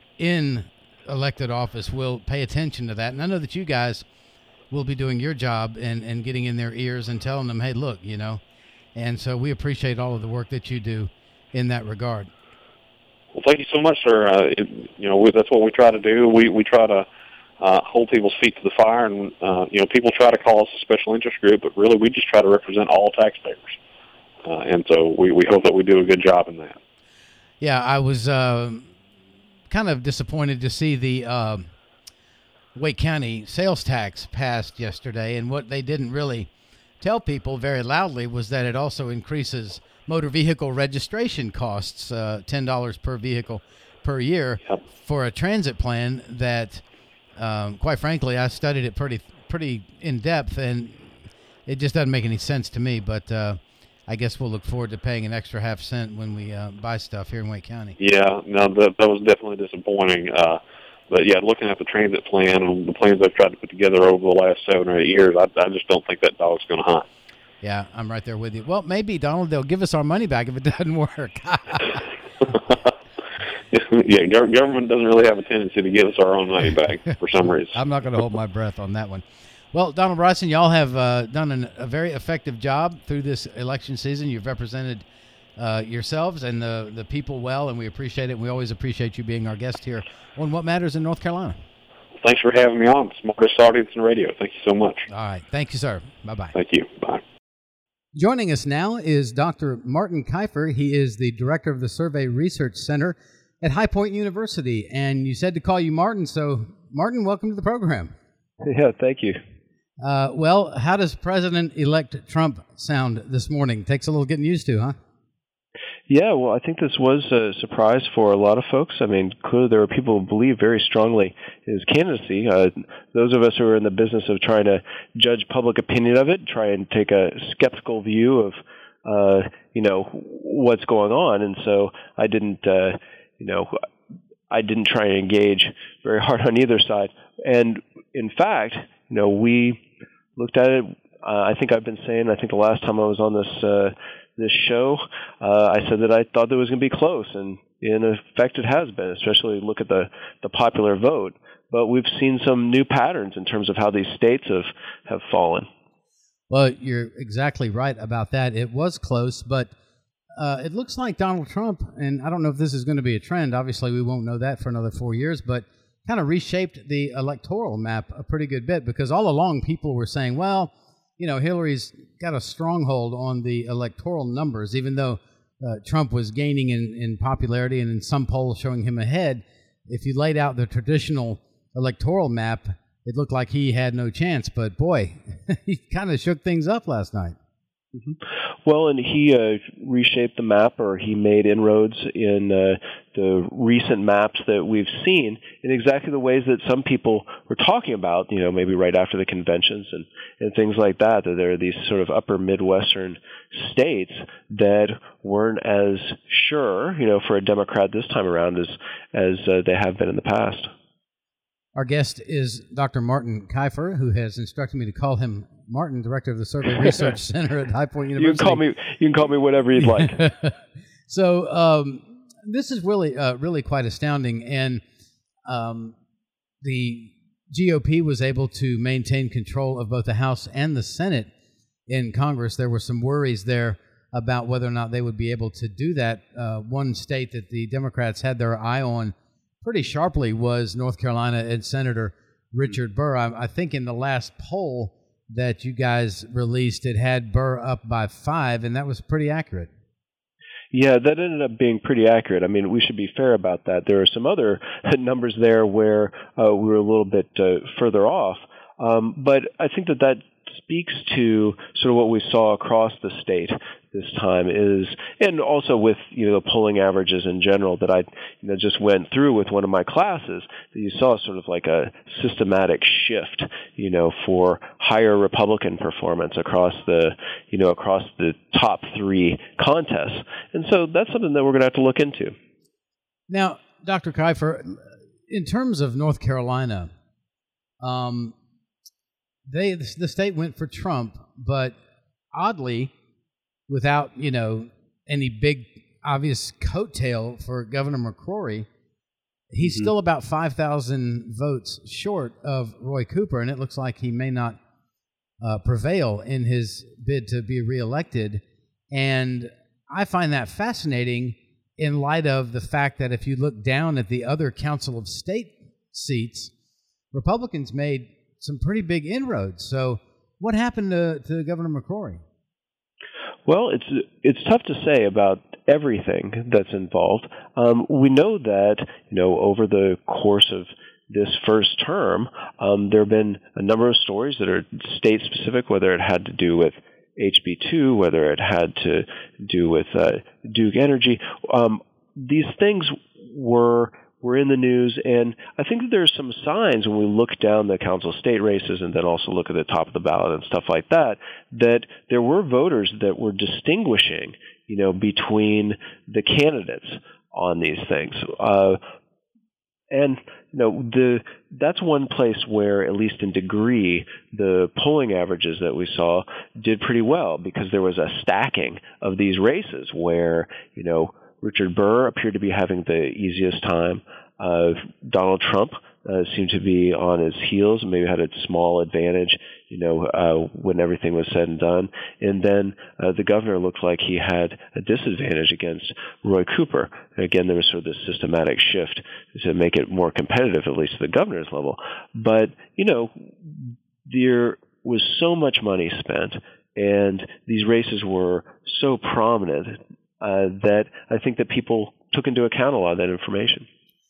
in elected office will pay attention to that. And I know that you guys will be doing your job and, and getting in their ears and telling them, hey, look, you know. And so we appreciate all of the work that you do in that regard. Well, thank you so much, sir. Uh, it, you know, we, that's what we try to do. We we try to uh, hold people's feet to the fire, and uh, you know, people try to call us a special interest group, but really we just try to represent all taxpayers. Uh, and so we, we hope that we do a good job in that. Yeah, I was uh, kind of disappointed to see the uh, Wake County sales tax passed yesterday, and what they didn't really tell people very loudly was that it also increases motor vehicle registration costs, uh, ten dollars per vehicle per year, yep. for a transit plan that, um, quite frankly, I studied it pretty pretty in depth, and it just doesn't make any sense to me, but uh, I guess we'll look forward to paying an extra half cent when we uh, buy stuff here in Wake County. Yeah, no, that, that was definitely disappointing. Uh, but, yeah, looking at the transit plan and the plans I've tried to put together over the last seven or eight years, I, I just don't think that dog's going to hunt. Yeah, I'm right there with you. Well, maybe, Donald, they'll give us our money back if it doesn't work. Yeah, government doesn't really have a tendency to give us our own money back for some reason. I'm not going to hold my breath on that one. Well, Donald Bryson, y'all have uh, done an, a very effective job through this election season. You've represented uh, yourselves and the, the people well, and we appreciate it. And we always appreciate you being our guest here on What Matters in North Carolina. Thanks for having me on. Smartest audience in radio. Thank you so much. All right. Thank you, sir. Bye-bye. Thank you. Bye. Joining us now is Doctor Martin Kifer. He is the director of the Survey Research Center at High Point University. And you said to call you Martin, so Martin, welcome to the program. Yeah, thank you. Uh, well, how does President-elect Trump sound this morning? Takes a little getting used to, huh? Yeah, well, I think this was a surprise for a lot of folks. I mean, clearly there are people who believe very strongly in his candidacy. Uh, those of us who are in the business of trying to judge public opinion of it, try and take a skeptical view of, uh, you know, what's going on. And so I didn't, uh, you know, I didn't try and engage very hard on either side. And in fact, you know, we looked at it. Uh, I think I've been saying, I think the last time I was on this uh, this show, uh, I said that I thought that it was going to be close, and in effect it has been, especially look at the, the popular vote. But we've seen some new patterns in terms of how these states have, have fallen. Well, you're exactly right about that. It was close, but uh, it looks like Donald Trump, and I don't know if this is going to be a trend. Obviously, we won't know that for another four years, but kind of reshaped the electoral map a pretty good bit, because all along people were saying, well, you know, Hillary's got a stronghold on the electoral numbers, even though uh, Trump was gaining in, in popularity and in some polls showing him ahead. If you laid out the traditional electoral map, it looked like he had no chance. But boy, he kind of shook things up last night. Mm-hmm. Well, and he uh, reshaped the map, or he made inroads in uh, the recent maps that we've seen in exactly the ways that some people were talking about, you know, maybe right after the conventions and, and things like that, that there are these sort of upper Midwestern states that weren't as sure, you know, for a Democrat this time around as, as uh, they have been in the past. Our guest is Doctor Martin Kifer, who has instructed me to call him Martin, director of the Survey Research Center at High Point University. You can call me. You can call me whatever you'd like. So um, this is really, uh, really quite astounding, and um, the G O P was able to maintain control of both the House and the Senate in Congress. There were some worries there about whether or not they would be able to do that. Uh, one state that the Democrats had their eye on pretty sharply was North Carolina, and Senator Richard Burr. I, I think in the last poll that you guys released, it had Burr up by five, and that was pretty accurate. Yeah, that ended up being pretty accurate. I mean, we should be fair about that. There are some other numbers there where uh, we were a little bit uh, further off, um, but I think that that speaks to sort of what we saw across the state this time is, and also with, you know, the polling averages in general that I, you know, just went through with one of my classes, that you saw sort of like a systematic shift, you know, for higher Republican performance across the, you know, across the top three contests. And so that's something that we're going to have to look into. Now, Doctor Kifer, in terms of North Carolina, um, they the state went for Trump, but oddly, without, you know, any big obvious coattail for Governor McCrory, he's mm-hmm. still about five thousand votes short of Roy Cooper, and it looks like he may not uh, prevail in his bid to be reelected. And I find that fascinating in light of the fact that if you look down at the other Council of State seats, Republicans made some pretty big inroads. So what happened to, to Governor McCrory? Well, it's it's tough to say about everything that's involved. Um, we know that, you know, over the course of this first term, um, there have been a number of stories that are state-specific, whether it had to do with H B two, whether it had to do with uh, Duke Energy. Um, these things were were in the news, and I think that there's some signs when we look down the council state races and then also look at the top of the ballot and stuff like that, that there were voters that were distinguishing, you know, between the candidates on these things. Uh, and, you know, the that's one place where, at least in degree, the polling averages that we saw did pretty well, because there was a stacking of these races where, you know, Richard Burr appeared to be having the easiest time. Uh, Donald Trump uh, seemed to be on his heels and maybe had a small advantage, you know, uh, when everything was said and done. And then uh, the governor looked like he had a disadvantage against Roy Cooper. And again, there was sort of this systematic shift to make it more competitive, at least at the governor's level. But, you know, there was so much money spent, and these races were so prominent uh, that I think that people took into account a lot of that information.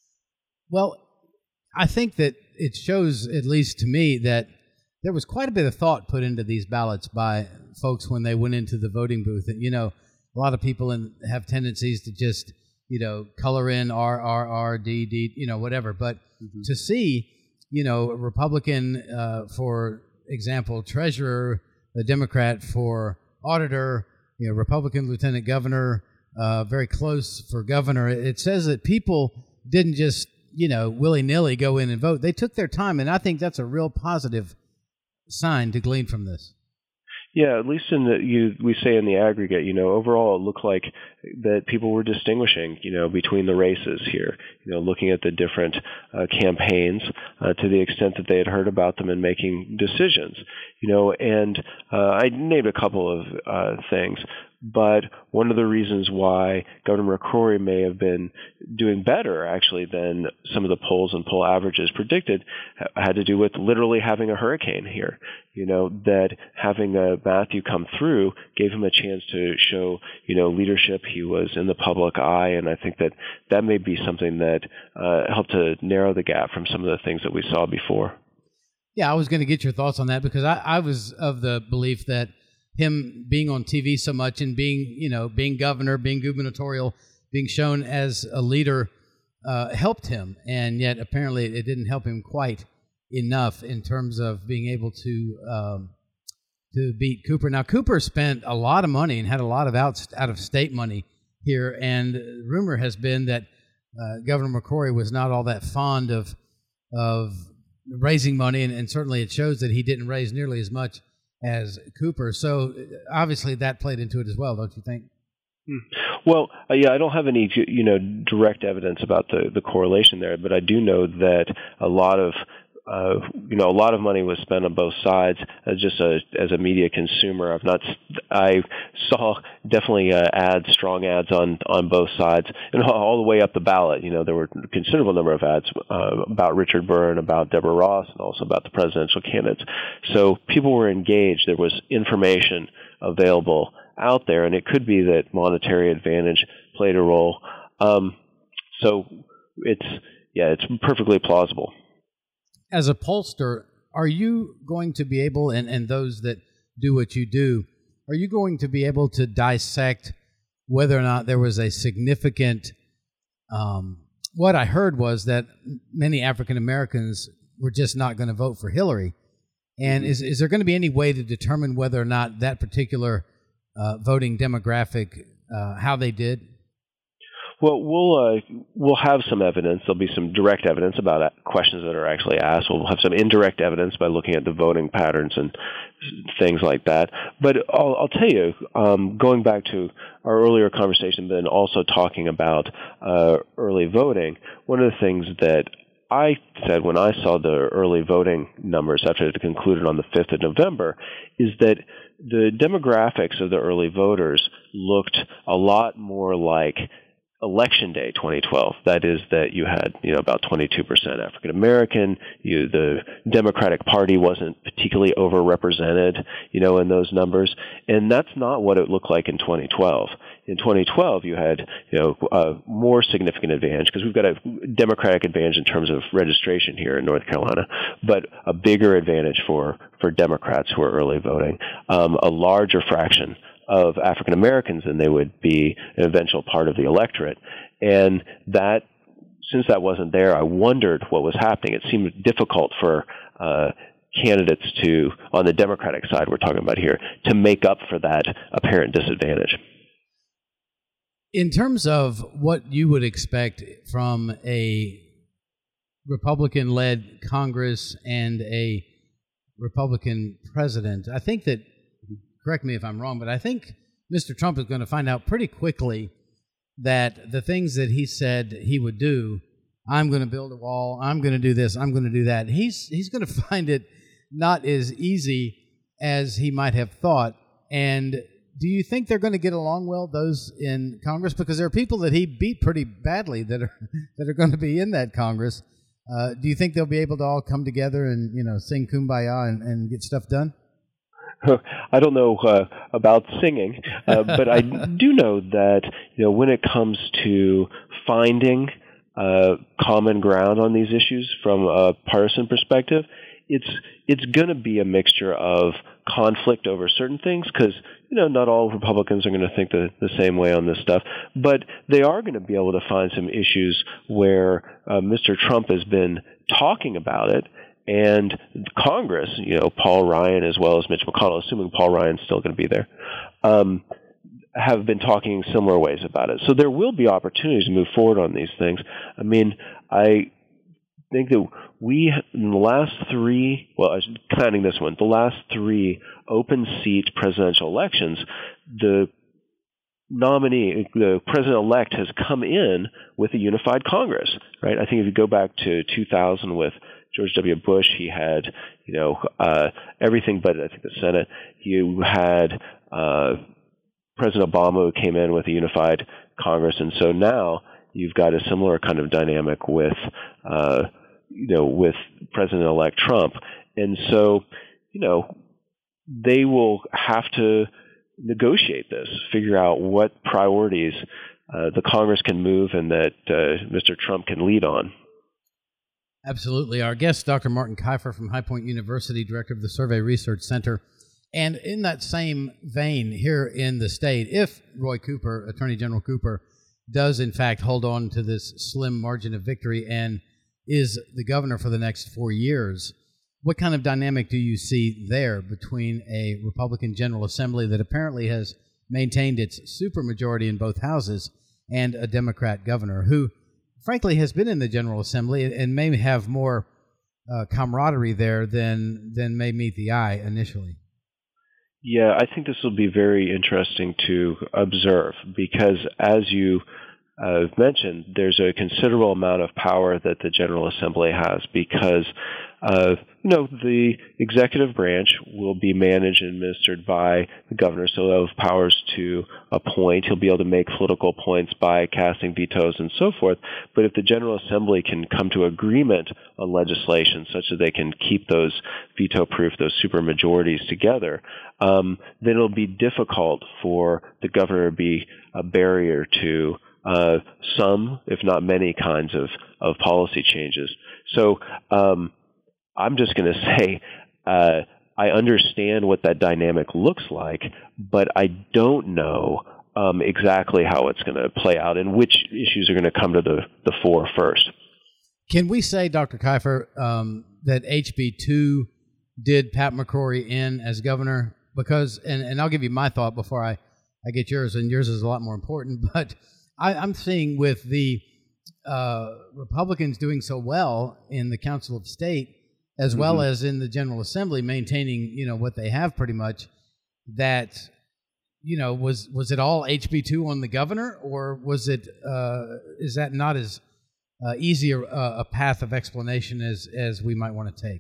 Well, I think that it shows, at least to me, that there was quite a bit of thought put into these ballots by folks when they went into the voting booth. And, you know, a lot of people in, have tendencies to just, you know, color in R, R, R, D, D, you know, whatever. But mm-hmm. to see, you know, a Republican, uh, for example, treasurer, a Democrat for auditor, you know, Republican lieutenant governor, uh, very close for governor, it says that people didn't just, you know, willy-nilly go in and vote. They took their time, and I think that's a real positive sign to glean from this. Yeah, at least in the, you, we say in the aggregate, you know, overall it looked like that people were distinguishing, you know, between the races here, you know, looking at the different uh, campaigns uh, to the extent that they had heard about them and making decisions, you know, and uh, I named a couple of uh, things. But one of the reasons why Governor McCrory may have been doing better, actually, than some of the polls and poll averages predicted had to do with literally having a hurricane here. You know, that having uh, Matthew come through gave him a chance to show, you know, leadership. He was in the public eye, and I think that that may be something that uh, helped to narrow the gap from some of the things that we saw before. Yeah, I was going to get your thoughts on that because I, I was of the belief that him being on T V so much and being, you know, being governor, being gubernatorial, being shown as a leader uh, helped him. And yet apparently it didn't help him quite enough in terms of being able to um, to beat Cooper. Now, Cooper spent a lot of money and had a lot of out, out-of-state money here. And rumor has been that uh, Governor McCrory was not all that fond of, of raising money. And, and certainly it shows that he didn't raise nearly as much as Cooper. So obviously that played into it as well, don't you think? Well, uh, yeah, I don't have any, you know, direct evidence about the, the correlation there, but I do know that a lot of, uh, you know, a lot of money was spent on both sides. As just a, as a media consumer, I've not, I saw definitely uh, ads, strong ads on, on both sides, and all the way up the ballot. You know, there were a considerable number of ads uh, about Richard Burr and about Deborah Ross, and also about the presidential candidates. So people were engaged. There was information available out there, and it could be that monetary advantage played a role. Um, so it's, yeah, it's perfectly plausible. As a pollster, are you going to be able, and, and those that do what you do, are you going to be able to dissect whether or not there was a significant, um, what I heard was that many African Americans were just not going to vote for Hillary. And mm-hmm. is, is there going to be any way to determine whether or not that particular uh, voting demographic, uh, how they did? Well, we'll uh, we'll have some evidence. There'll be some direct evidence about questions that are actually asked. We'll have some indirect evidence by looking at the voting patterns and things like that. But I'll, I'll tell you, um, going back to our earlier conversation, but then also talking about uh, early voting, one of the things that I said when I saw the early voting numbers after it concluded on the fifth of November is that the demographics of the early voters looked a lot more like Election Day twenty twelve. That is that you had, you know, about twenty-two percent African American. You, the Democratic Party wasn't particularly overrepresented, you know, in those numbers. And that's not what it looked like in twenty twelve. In twenty twelve, you had, you know, a more significant advantage because we've got a Democratic advantage in terms of registration here in North Carolina, but a bigger advantage for, for Democrats who are early voting, um, a larger fraction of African Americans than they would be an eventual part of the electorate. And that, since that wasn't there, I wondered what was happening. It seemed difficult for uh, candidates to, on the Democratic side we're talking about here, to make up for that apparent disadvantage. In terms of what you would expect from a Republican-led Congress and a Republican president, I think that, correct me if I'm wrong, but I think Mister Trump is going to find out pretty quickly that the things that he said he would do, I'm going to build a wall, I'm going to do this, I'm going to do that, he's he's going to find it not as easy as he might have thought. And do you think they're going to get along well, those in Congress? Because there are people that he beat pretty badly that are that are going to be in that Congress. Uh, do you think they'll be able to all come together and, you know, sing Kumbaya and, and get stuff done? I don't know uh, about singing, uh, but I do know that, you know, when it comes to finding uh, common ground on these issues from a partisan perspective, it's it's going to be a mixture of conflict over certain things because, you know, not all Republicans are going to think the, the same way on this stuff, but they are going to be able to find some issues where uh, Mister Trump has been talking about it. And Congress, you know, Paul Ryan as well as Mitch McConnell, assuming Paul Ryan's still going to be there, um, have been talking similar ways about it. So there will be opportunities to move forward on these things. I mean, I think that we, in the last three, well, I was counting this one, the last three open seat presidential elections, the nominee, the president-elect has come in with a unified Congress, right? I think if you go back to two thousand with George W. Bush, he had, you know, uh, everything but, I think, the Senate. You had uh, President Obama, who came in with a unified Congress, and so now you've got a similar kind of dynamic with, uh, you know, with President-elect Trump. And so, you know, they will have to negotiate this, figure out what priorities uh, the Congress can move and that uh, Mister Trump can lead on. Absolutely. Our guest, Doctor Martin Kifer from High Point University, director of the Survey Research Center. And in that same vein, here in the state, if Roy Cooper, Attorney General Cooper, does in fact hold on to this slim margin of victory and is the governor for the next four years, what kind of dynamic do you see there between a Republican General Assembly that apparently has maintained its supermajority in both houses and a Democrat governor who, frankly, has been in the General Assembly and may have more uh, camaraderie there than than may meet the eye initially? Yeah, I think this will be very interesting to observe because, as you uh, mentioned, there's a considerable amount of power that the General Assembly has because, uh, you know, the executive branch will be managed and administered by the governor, so he'll have powers to appoint. He'll be able to make political points by casting vetoes and so forth. But if the General Assembly can come to agreement on legislation such that they can keep those veto-proof, those supermajorities together, um, then it'll be difficult for the governor to be a barrier to uh, some, if not many, kinds of, of policy changes. So um, I'm just going to say uh, I understand what that dynamic looks like, but I don't know um, exactly how it's going to play out and which issues are going to come to the, the fore first. Can we say, Doctor Kifer, um, that H B two did Pat McCrory in as governor? Because, and, and I'll give you my thought before I, I get yours, and yours is a lot more important, but I, I'm seeing with the uh, Republicans doing so well in the Council of State, as mm-hmm. well as in the General Assembly, maintaining, you know, what they have pretty much, that, you know, was was it all H B two on the governor, or was it, uh, is that not as uh, easy a, a path of explanation as, as we might want to take?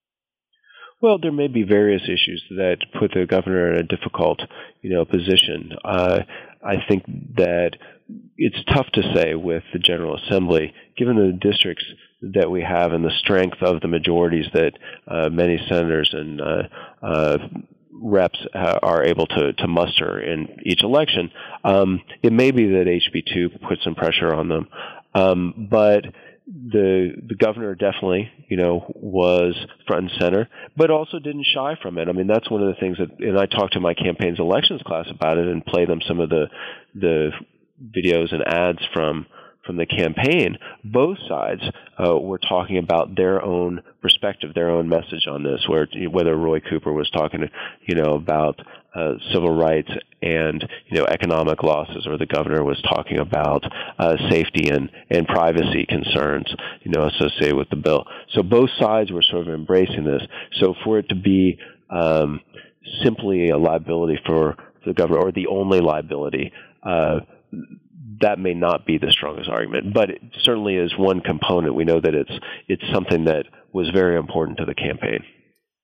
Well, there may be various issues that put the governor in a difficult, you know, position. Uh, I think that it's tough to say with the General Assembly, given the districts that we have and the strength of the majorities that uh, many senators and uh, uh, reps uh, are able to, to muster in each election. Um, it may be that H B two puts some pressure on them, um, but the the governor definitely, you know, was front and center, but also didn't shy from it. I mean, that's one of the things that, and I talked to my campaign's elections class about it and play them some of the the videos and ads from from the campaign. Both sides uh, were talking about their own perspective, their own message on this. Where whether Roy Cooper was talking, you know, about uh, civil rights and, you know, economic losses, or the governor was talking about uh, safety and, and privacy concerns, you know, associated with the bill. So both sides were sort of embracing this. So for it to be um, simply a liability for the governor, or the only liability, uh, that may not be the strongest argument, but it certainly is one component. We know that it's it's something that was very important to the campaign.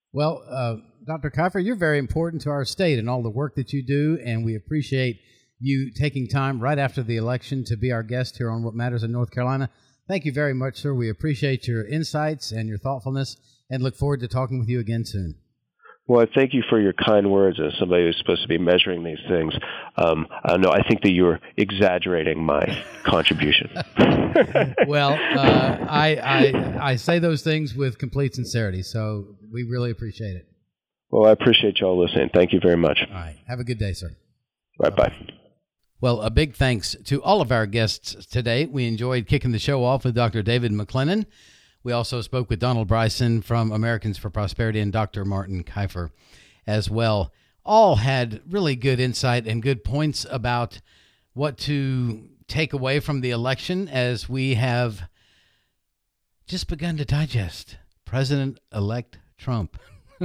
Well, uh, Doctor Kifer, you're very important to our state and all the work that you do, and we appreciate you taking time right after the election to be our guest here on What Matters in North Carolina. Thank you very much, sir. We appreciate your insights and your thoughtfulness and look forward to talking with you again soon. Well, thank you for your kind words as somebody who's supposed to be measuring these things. Um, I don't know. I think that you're exaggerating my contribution. Well, uh, I, I I say those things with complete sincerity, so we really appreciate it. Well, I appreciate y'all listening. Thank you very much. All right. Have a good day, sir. Bye-bye. Well, a big thanks to all of our guests today. We enjoyed kicking the show off with Doctor David McLennan. We also spoke with Donald Bryson from Americans for Prosperity and Doctor Martin Kifer as well. All had really good insight and good points about what to take away from the election as we have just begun to digest President-elect Trump.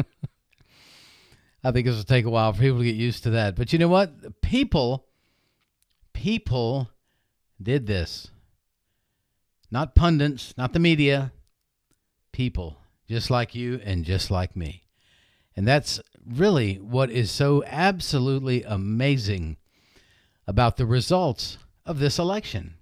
I think this will take a while for people to get used to that. But you know what? People, people did this. Not pundits, not the media. People, just like you and just like me. And that's really what is so absolutely amazing about the results of this election.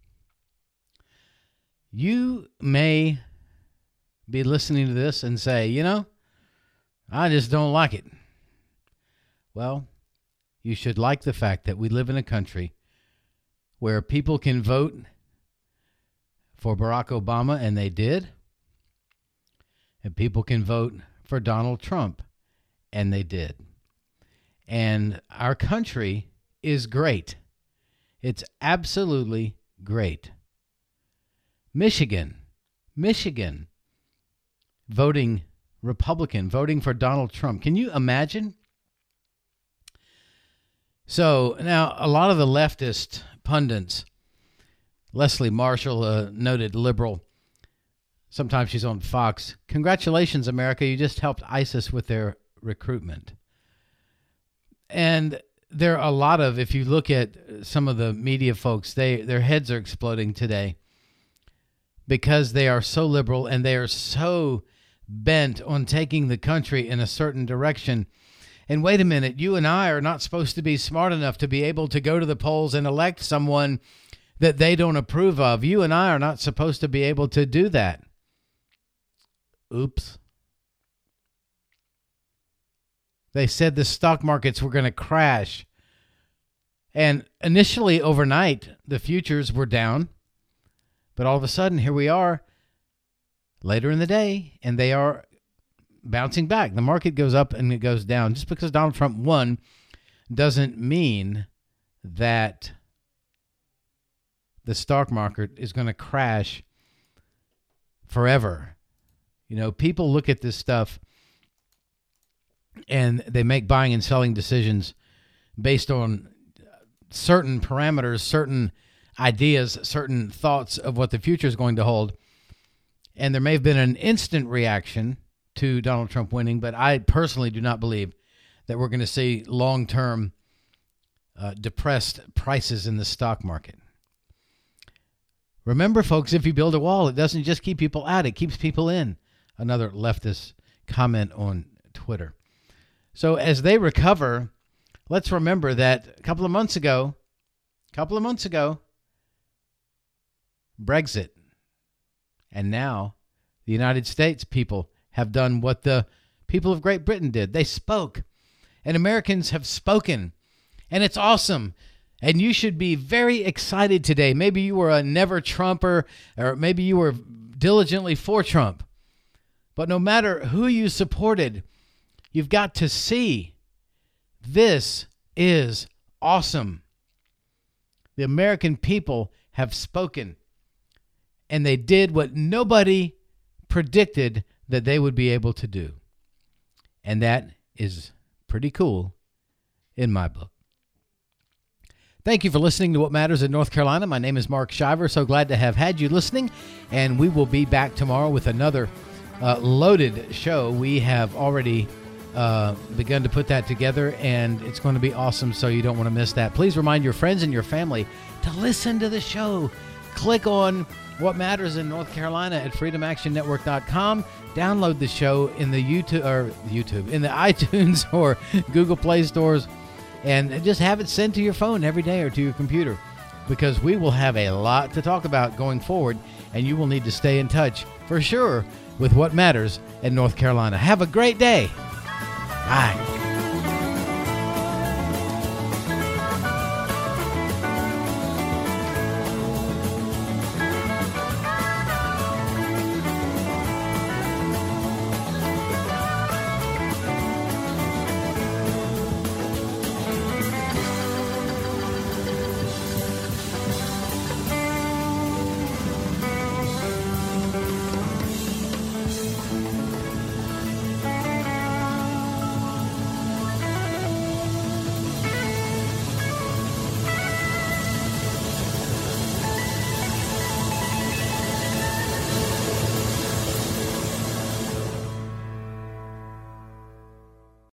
You may be listening to this and say, you know, I just don't like it. Well, you should like the fact that we live in a country where people can vote for Barack Obama, and they did. And people can vote for Donald Trump, and they did. And our country is great. It's absolutely great. Michigan, Michigan, voting Republican, voting for Donald Trump. Can you imagine? So now a lot of the leftist pundits, Leslie Marshall, a noted liberal, sometimes she's on Fox. Congratulations, America. You just helped ISIS with their recruitment. And there are a lot of, if you look at some of the media folks, they their heads are exploding today because they are so liberal and they are so bent on taking the country in a certain direction. And wait a minute, you and I are not supposed to be smart enough to be able to go to the polls and elect someone that they don't approve of. You and I are not supposed to be able to do that. Oops. They said the stock markets were going to crash. And initially, overnight, the futures were down. But all of a sudden, here we are later in the day, and they are bouncing back. The market goes up and it goes down. Just because Donald Trump won doesn't mean that the stock market is going to crash forever. You know, people look at this stuff and they make buying and selling decisions based on certain parameters, certain ideas, certain thoughts of what the future is going to hold. And there may have been an instant reaction to Donald Trump winning, but I personally do not believe that we're going to see long-term uh, depressed prices in the stock market. Remember, folks, if you build a wall, it doesn't just keep people out, it keeps people in. Another leftist comment on Twitter. So as they recover, let's remember that a couple of months ago, a couple of months ago, Brexit. And now the United States people have done what the people of Great Britain did. They spoke. And Americans have spoken. And it's awesome. And you should be very excited today. Maybe you were a never Trumper, or maybe you were diligently for Trump. But no matter who you supported, you've got to see this is awesome. The American people have spoken. And they did what nobody predicted that they would be able to do. And that is pretty cool in my book. Thank you for listening to What Matters in North Carolina. My name is Mark Shiver. So glad to have had you listening. And we will be back tomorrow with another uh, loaded show. We have already uh, begun to put that together, and it's going to be awesome, so you don't want to miss that. Please remind your friends and your family to listen to the show. click on What Matters in North Carolina at freedom action network dot com. Download the show in the YouTube or YouTube in the iTunes or Google Play stores, and just have it sent to your phone every day or to your computer, because we will have a lot to talk about going forward, and you will need to stay in touch for sure with what matters in North Carolina. Have a great day. Bye.